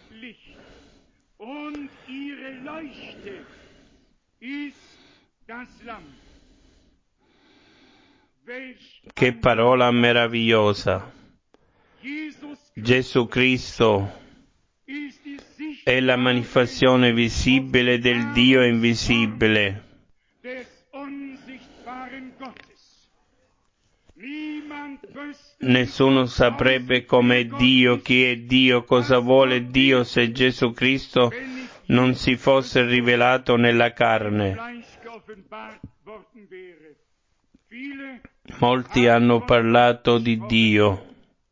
A: Che parola meravigliosa! Gesù Cristo è la manifestazione visibile del Dio invisibile. Nessuno saprebbe com'è Dio, chi è Dio, cosa vuole Dio se Gesù Cristo non si fosse rivelato nella carne. Molti hanno parlato di Dio,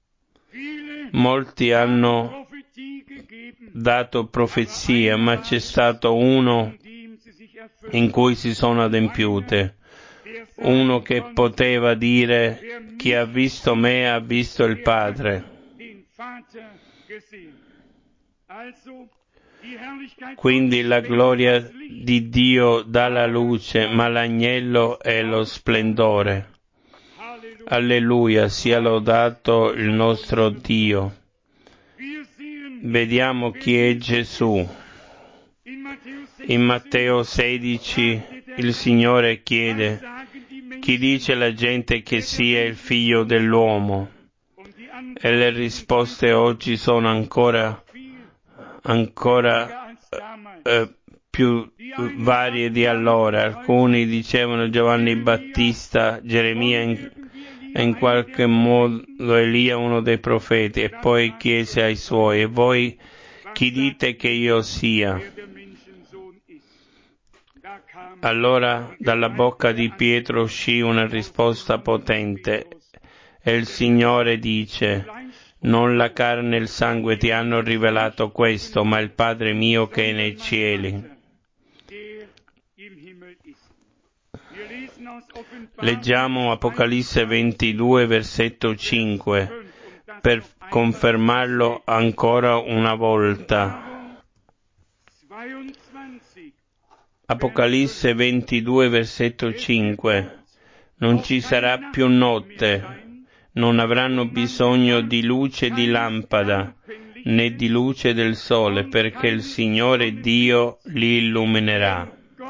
A: molti hanno dato profezia, ma c'è stato uno in cui si sono adempiute. Uno che poteva dire: chi ha visto me ha visto il Padre. Quindi la gloria di Dio dà la luce, ma l'agnello è lo splendore. Alleluia, sia lodato il nostro Dio. Vediamo chi è Gesù. In Matteo sedici il Signore chiede: chi dice la gente che sia il figlio dell'uomo? E le risposte oggi sono ancora, ancora eh, più varie di allora. Alcuni dicevano Giovanni Battista, Geremia in, in qualche modo Elia, uno dei profeti, e poi chiese ai suoi: e voi chi dite che io sia? Allora dalla bocca di Pietro uscì una risposta potente, e il Signore dice: non la carne e il sangue ti hanno rivelato questo, ma il Padre mio che è nei cieli. Leggiamo Apocalisse ventidue, versetto cinque, per confermarlo ancora una volta. Apocalisse ventidue, versetto cinque. Non ci sarà più notte, non avranno bisogno di luce di lampada, né di luce del sole, perché il Signore Dio li illuminerà.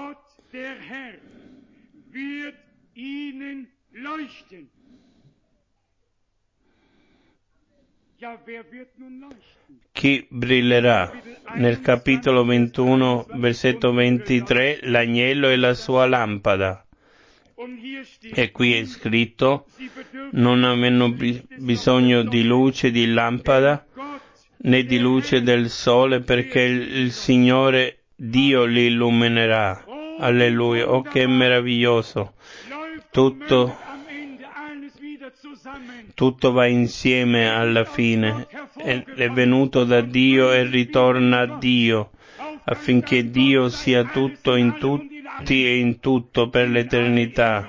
A: Chi brillerà? Nel capitolo ventuno, versetto ventitré, l'agnello è la sua lampada. E qui è scritto: non avranno bi- bisogno di luce di lampada, né di luce del sole, perché il, il Signore Dio li illuminerà. Alleluia, oh che meraviglioso! Tutto Tutto va insieme alla fine, è, è venuto da Dio e ritorna a Dio, affinché Dio sia tutto in tutti e in tutto per l'eternità.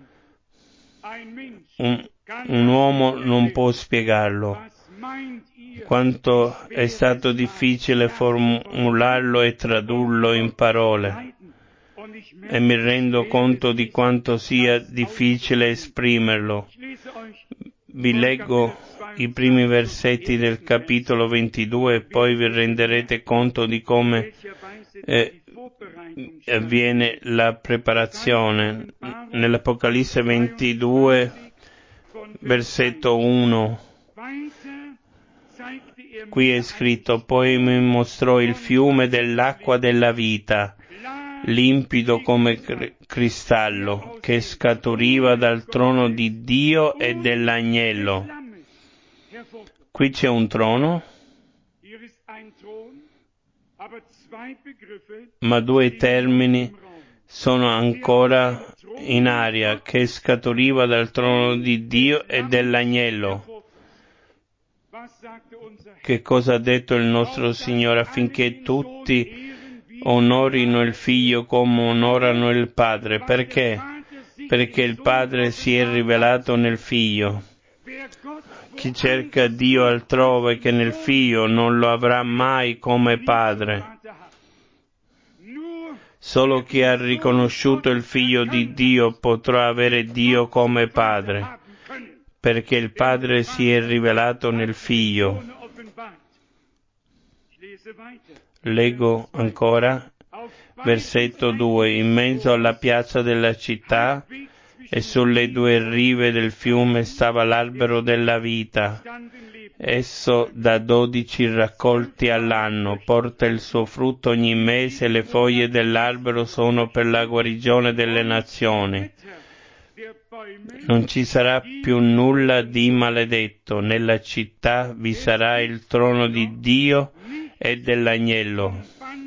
A: Un, un uomo non può spiegarlo, quanto è stato difficile formularlo e tradurlo in parole, e mi rendo conto di quanto sia difficile esprimerlo. Vi leggo i primi versetti del capitolo ventidue e poi vi renderete conto di come eh, avviene la preparazione. Nell'Apocalisse ventidue, versetto uno, qui è scritto: poi mi mostrò il fiume dell'acqua della vita, limpido come cr- cristallo, che scaturiva dal trono di Dio e dell'agnello. Qui c'è un trono, ma due termini sono ancora in aria: che scaturiva dal trono di Dio e dell'agnello. Che cosa ha detto il nostro Signore? Affinché tutti onorino il Figlio come onorano il Padre. Perché? Perché il Padre si è rivelato nel Figlio. Chi cerca Dio altrove che nel Figlio non lo avrà mai come Padre. Solo chi ha riconosciuto il Figlio di Dio potrà avere Dio come Padre, perché il Padre si è rivelato nel Figlio. Leggo ancora, versetto due. In mezzo alla piazza della città e sulle due rive del fiume stava l'albero della vita. Esso dà dodici raccolti all'anno, porta il suo frutto ogni mese, le foglie dell'albero sono per la guarigione delle nazioni. Non ci sarà più nulla di maledetto, nella città vi sarà il trono di Dio e dell'agnello.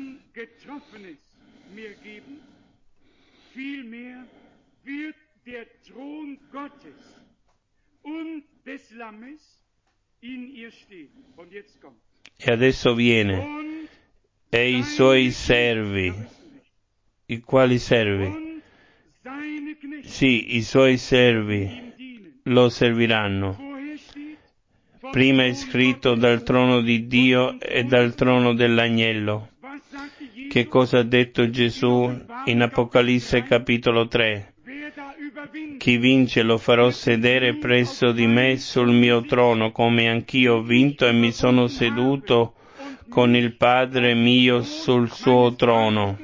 A: E adesso viene, e i suoi servi, i quali servi? Sì, i suoi servi lo serviranno. Prima è scritto dal trono di Dio e dal trono dell'agnello. Che cosa ha detto Gesù in Apocalisse capitolo tre? Chi vince lo farò sedere presso di me sul mio trono, come anch'io ho vinto e mi sono seduto con il Padre mio sul suo trono.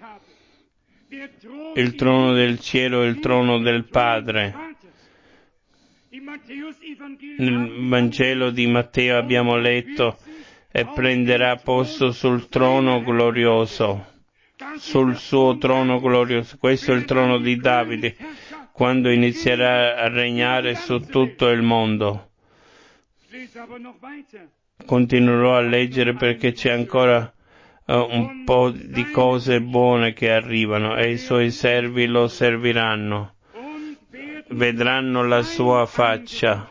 A: Il trono del cielo è il trono del Padre. Nel Vangelo di Matteo abbiamo letto: e prenderà posto sul trono glorioso. Sul suo trono glorioso. Questo è il trono di Davide, quando inizierà a regnare su tutto il mondo. Continuerò a leggere perché c'è ancora uh, un po' di cose buone che arrivano, e i suoi servi lo serviranno. Vedranno la sua faccia.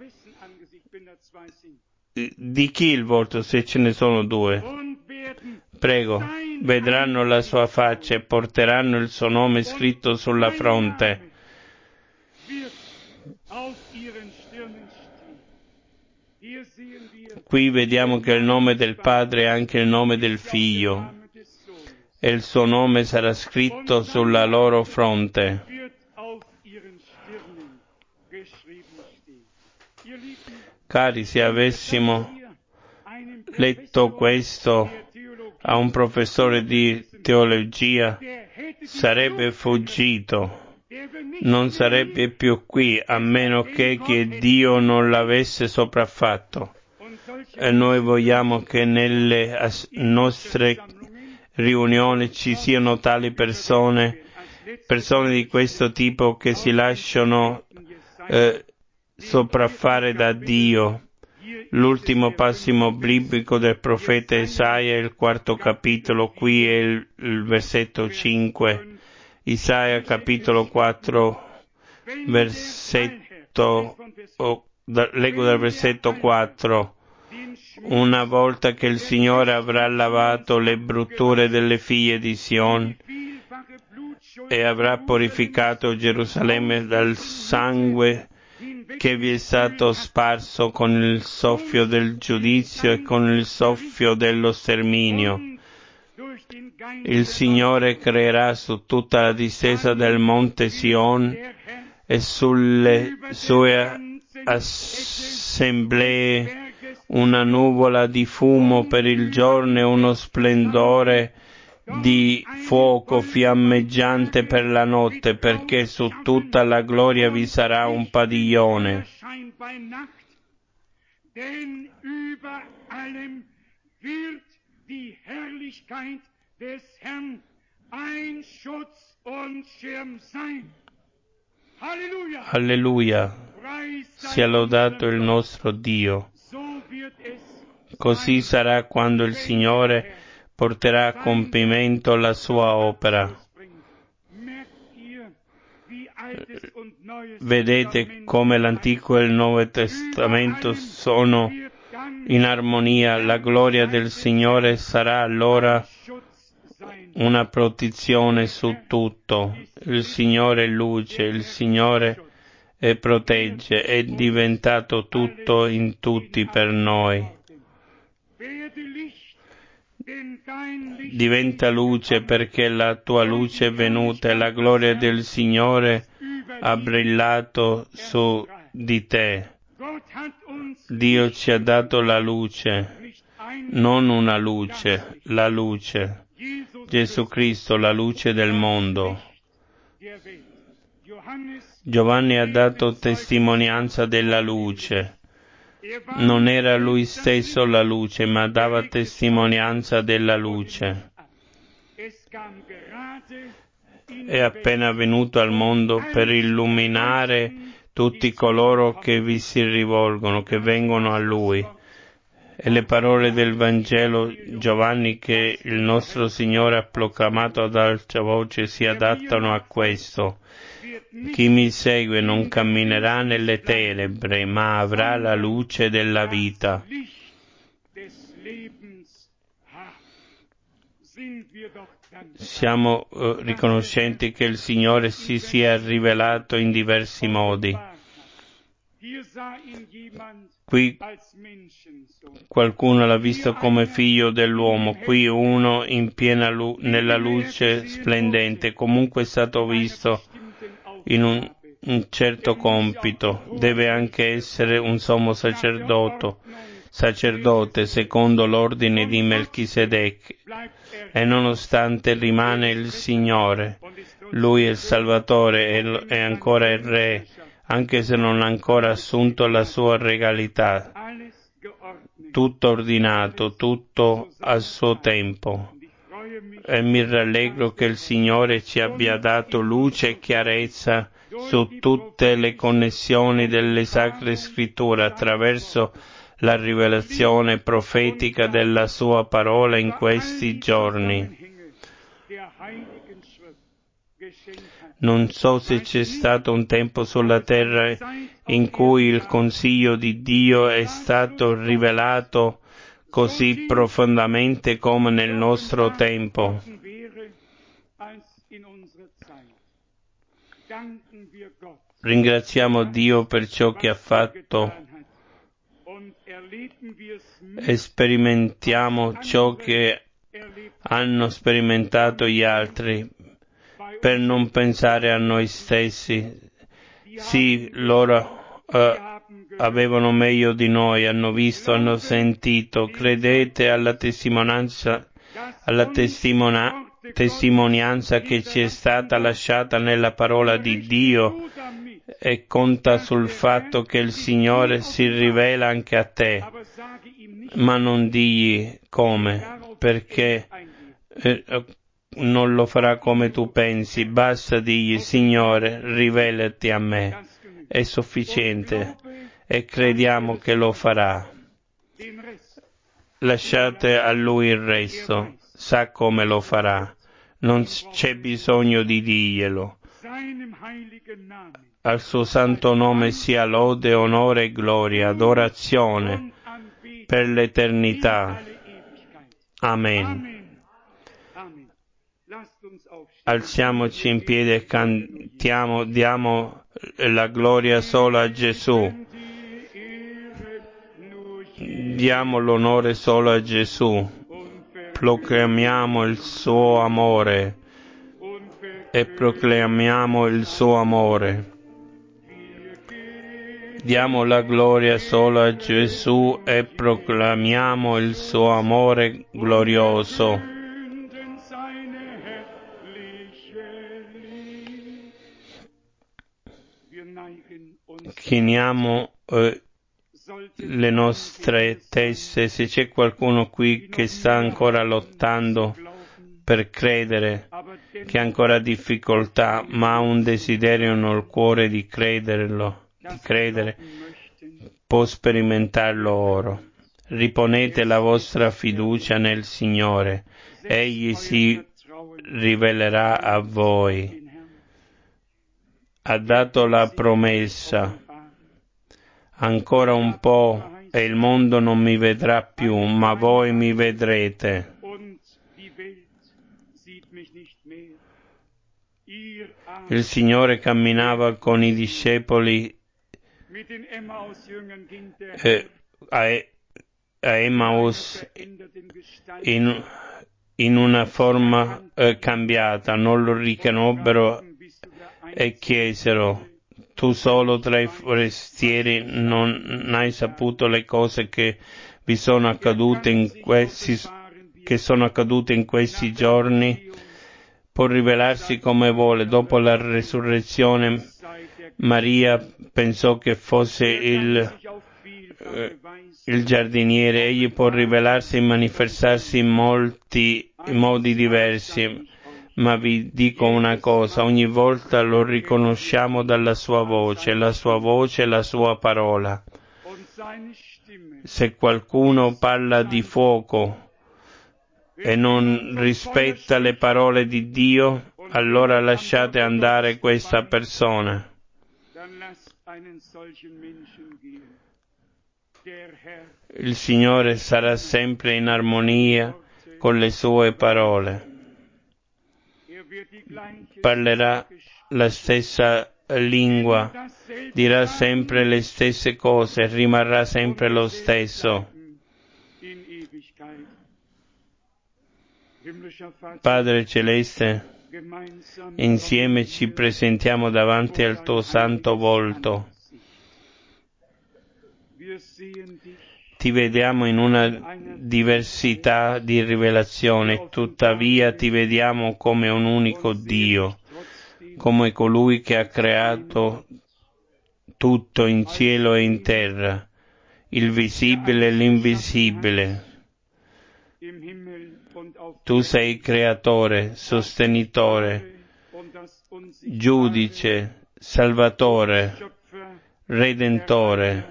A: Di chi il volto, se ce ne sono due? Prego. Vedranno la sua faccia e porteranno il suo nome scritto sulla fronte. Qui vediamo che il nome del Padre è anche il nome del Figlio, e il suo nome sarà scritto sulla loro fronte. Cari, se avessimo letto questo a un professore di teologia, sarebbe fuggito. Non sarebbe più qui, a meno che, che Dio non l'avesse sopraffatto. E noi vogliamo che nelle as- nostre riunioni ci siano tali persone, persone di questo tipo che si lasciano eh, sopraffare da Dio. L'ultimo passimo biblico del profeta Isaia, il quarto capitolo, qui è il, il versetto cinque. Isaia capitolo quattro, versetto, oh, da, leggo dal versetto quattro. Una volta che il Signore avrà lavato le brutture delle figlie di Sion e avrà purificato Gerusalemme dal sangue che vi è stato sparso con il soffio del giudizio e con il soffio dello sterminio, il Signore creerà su tutta la distesa del monte Sion e sulle sue assemblee una nuvola di fumo per il giorno e uno splendore di fuoco fiammeggiante per la notte, perché su tutta la gloria vi sarà un padiglione. Alleluia, sia lodato il nostro Dio. Così sarà quando il Signore porterà a compimento la sua opera. Vedete come l'Antico e il Nuovo Testamento sono in armonia. La gloria del Signore sarà allora una protezione su tutto. Il Signore è luce, il Signore è protegge, è diventato tutto in tutti per noi. Diventa luce perché la tua luce è venuta e la gloria del Signore ha brillato su di te. Dio ci ha dato la luce, non una luce, la luce. Gesù Cristo, la luce del mondo. Giovanni ha dato testimonianza della luce. Non era lui stesso la luce, ma dava testimonianza della luce. È appena venuto al mondo per illuminare tutti coloro che vi si rivolgono, che vengono a lui. E le parole del Vangelo Giovanni che il nostro Signore ha proclamato ad alta voce si adattano a questo. Chi mi segue non camminerà nelle tenebre, ma avrà la luce della vita. Siamo uh, riconoscenti che il Signore si sia rivelato in diversi modi. Qui qualcuno l'ha visto come figlio dell'uomo, qui uno in piena lu- nella luce splendente, comunque è stato visto in un, un certo compito, deve anche essere un sommo sacerdote, sacerdote secondo l'ordine di Melchisedec, e nonostante rimane il Signore, Lui è il Salvatore e ancora il Re, anche se non ha ancora assunto la sua regalità. Tutto ordinato, tutto a suo tempo. E mi rallegro che il Signore ci abbia dato luce e chiarezza su tutte le connessioni delle Sacre Scritture attraverso la rivelazione profetica della Sua parola in questi giorni. Non so se c'è stato un tempo sulla terra in cui il consiglio di Dio è stato rivelato così profondamente come nel nostro tempo. Ringraziamo Dio per ciò che ha fatto e sperimentiamo ciò che hanno sperimentato gli altri, per non pensare a noi stessi. Sì, loro eh, avevano meglio di noi, hanno visto, hanno sentito. Credete alla testimonianza, alla testimona, testimonianza che ci è stata lasciata nella parola di Dio, e conta sul fatto che il Signore si rivela anche a te, ma non digli come, perché eh, non lo farà come tu pensi. Basta digli: Signore, rivelati a me, è sufficiente, e crediamo che lo farà. Lasciate a Lui il resto, sa come lo farà, non c'è bisogno di dirglielo. Al suo santo nome sia lode, onore e gloria, adorazione per l'eternità. Amen. Alziamoci in piedi e cantiamo, diamo la gloria solo a Gesù. Diamo l'onore solo a Gesù. Proclamiamo il suo amore e proclamiamo il suo amore. Diamo la gloria solo a Gesù e proclamiamo il suo amore glorioso. Chiniamo eh, le nostre teste. Se c'è qualcuno qui che sta ancora lottando per credere, che ha ancora difficoltà, ma ha un desiderio nel cuore di crederlo, di credere, può sperimentarlo ora. Riponete la vostra fiducia nel Signore, Egli si rivelerà a voi. Ha dato la promessa: ancora un po' e il mondo non mi vedrà più, ma voi mi vedrete. Il Signore camminava con i discepoli eh, a, a Emmaus in, in una forma eh, cambiata, non lo riconobbero e chiesero: tu solo tra i forestieri non hai saputo le cose che vi sono accadute in questi, che sono accadute in questi giorni? Può rivelarsi come vuole. Dopo la resurrezione, Maria pensò che fosse il, eh, il giardiniere. Egli può rivelarsi e manifestarsi in molti in modi diversi, ma vi dico una cosa: ogni volta lo riconosciamo dalla sua voce, la sua voce e la sua parola. Se qualcuno parla di fuoco e non rispetta le parole di Dio, allora lasciate andare questa persona. Il Signore sarà sempre in armonia con le sue parole. Parlerà la stessa lingua, dirà sempre le stesse cose, rimarrà sempre lo stesso. Padre Celeste, insieme ci presentiamo davanti al tuo santo volto. Ti ti vediamo in una diversità di rivelazione, tuttavia ti vediamo come un unico Dio, come colui che ha creato tutto in cielo e in terra, il visibile e l'invisibile. Tu sei creatore, sostenitore, giudice, salvatore, redentore.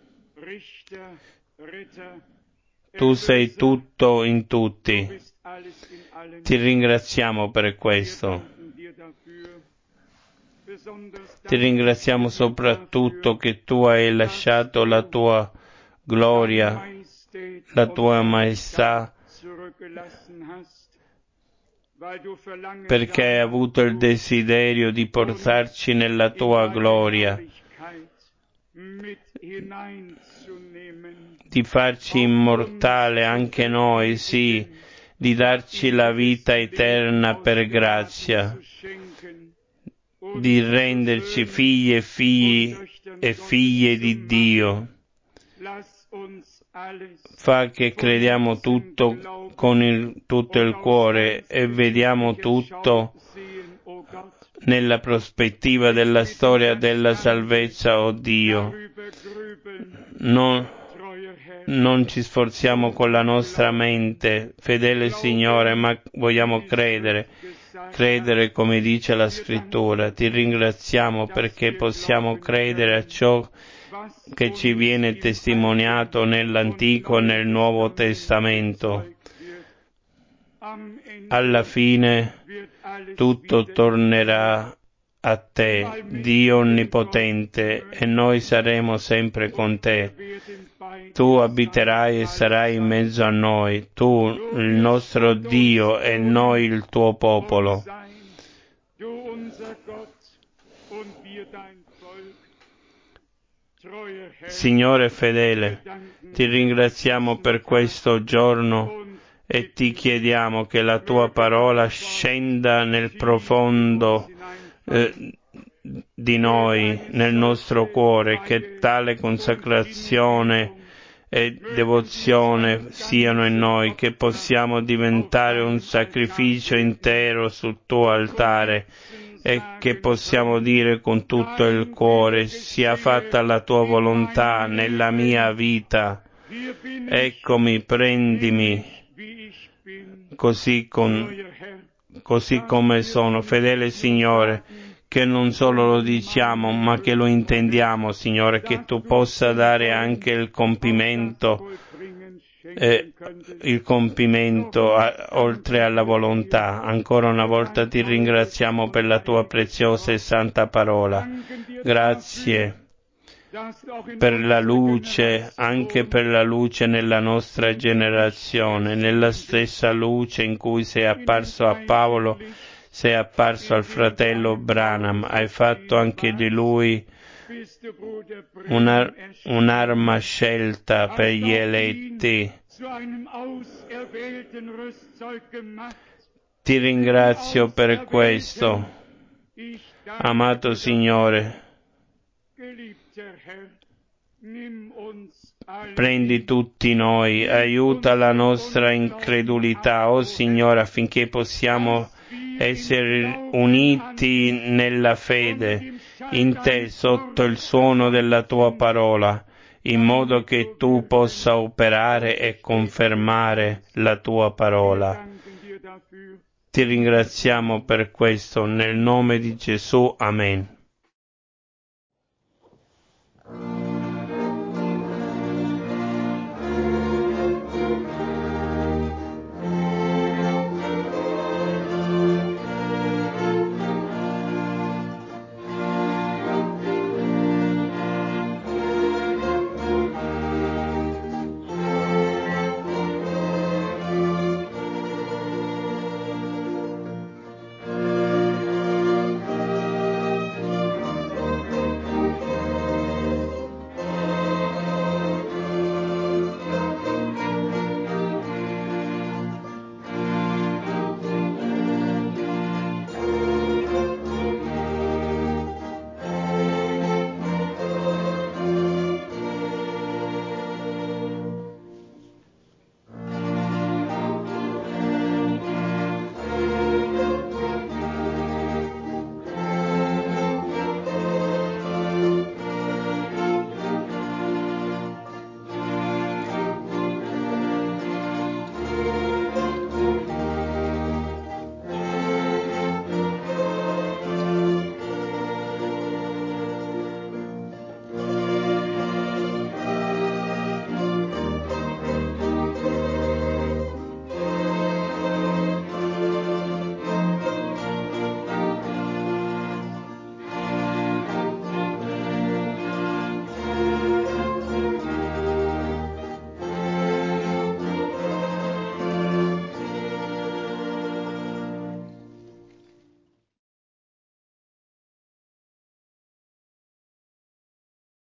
A: Tu sei tutto in tutti. Ti ringraziamo per questo. Ti ringraziamo soprattutto che tu hai lasciato la tua gloria, la tua maestà, perché hai avuto il desiderio di portarci nella tua gloria, di farci immortale anche noi, sì, di darci la vita eterna per grazia, di renderci figli e figli e figlie di Dio. Fa che crediamo tutto con il, tutto il cuore e vediamo tutto nella prospettiva della storia della salvezza, oh Dio. Non, non ci sforziamo con la nostra mente, fedele Signore, ma vogliamo credere, credere come dice la Scrittura. Ti ringraziamo perché possiamo credere a ciò che ci viene testimoniato nell'Antico e nel Nuovo Testamento. Alla fine tutto tornerà a te, Dio Onnipotente, e noi saremo sempre con te. Tu abiterai e sarai in mezzo a noi, tu il nostro Dio e noi il tuo popolo. Signore fedele, ti ringraziamo per questo giorno e ti chiediamo che la tua parola scenda nel profondo eh, di noi, nel nostro cuore, che tale consacrazione e devozione siano in noi, che possiamo diventare un sacrificio intero sul tuo altare e che possiamo dire con tutto il cuore: sia fatta la tua volontà nella mia vita. Eccomi, prendimi così, con, così come sono, fedele Signore, che non solo lo diciamo ma che lo intendiamo, Signore, che tu possa dare anche il compimento eh, il compimento a, oltre alla volontà. Ancora una volta ti ringraziamo per la tua preziosa e santa parola. Grazie per la luce, anche per la luce nella nostra generazione, nella stessa luce in cui sei apparso a Paolo, sei apparso al fratello Branham, hai fatto anche di lui una, un'arma scelta per gli eletti. Ti ringrazio per questo, amato Signore. Prendi tutti noi, aiuta la nostra incredulità, oh Signore, affinché possiamo essere uniti nella fede, in te, sotto il suono della tua parola, in modo che tu possa operare e confermare la tua parola. Ti ringraziamo per questo, nel nome di Gesù. Amen.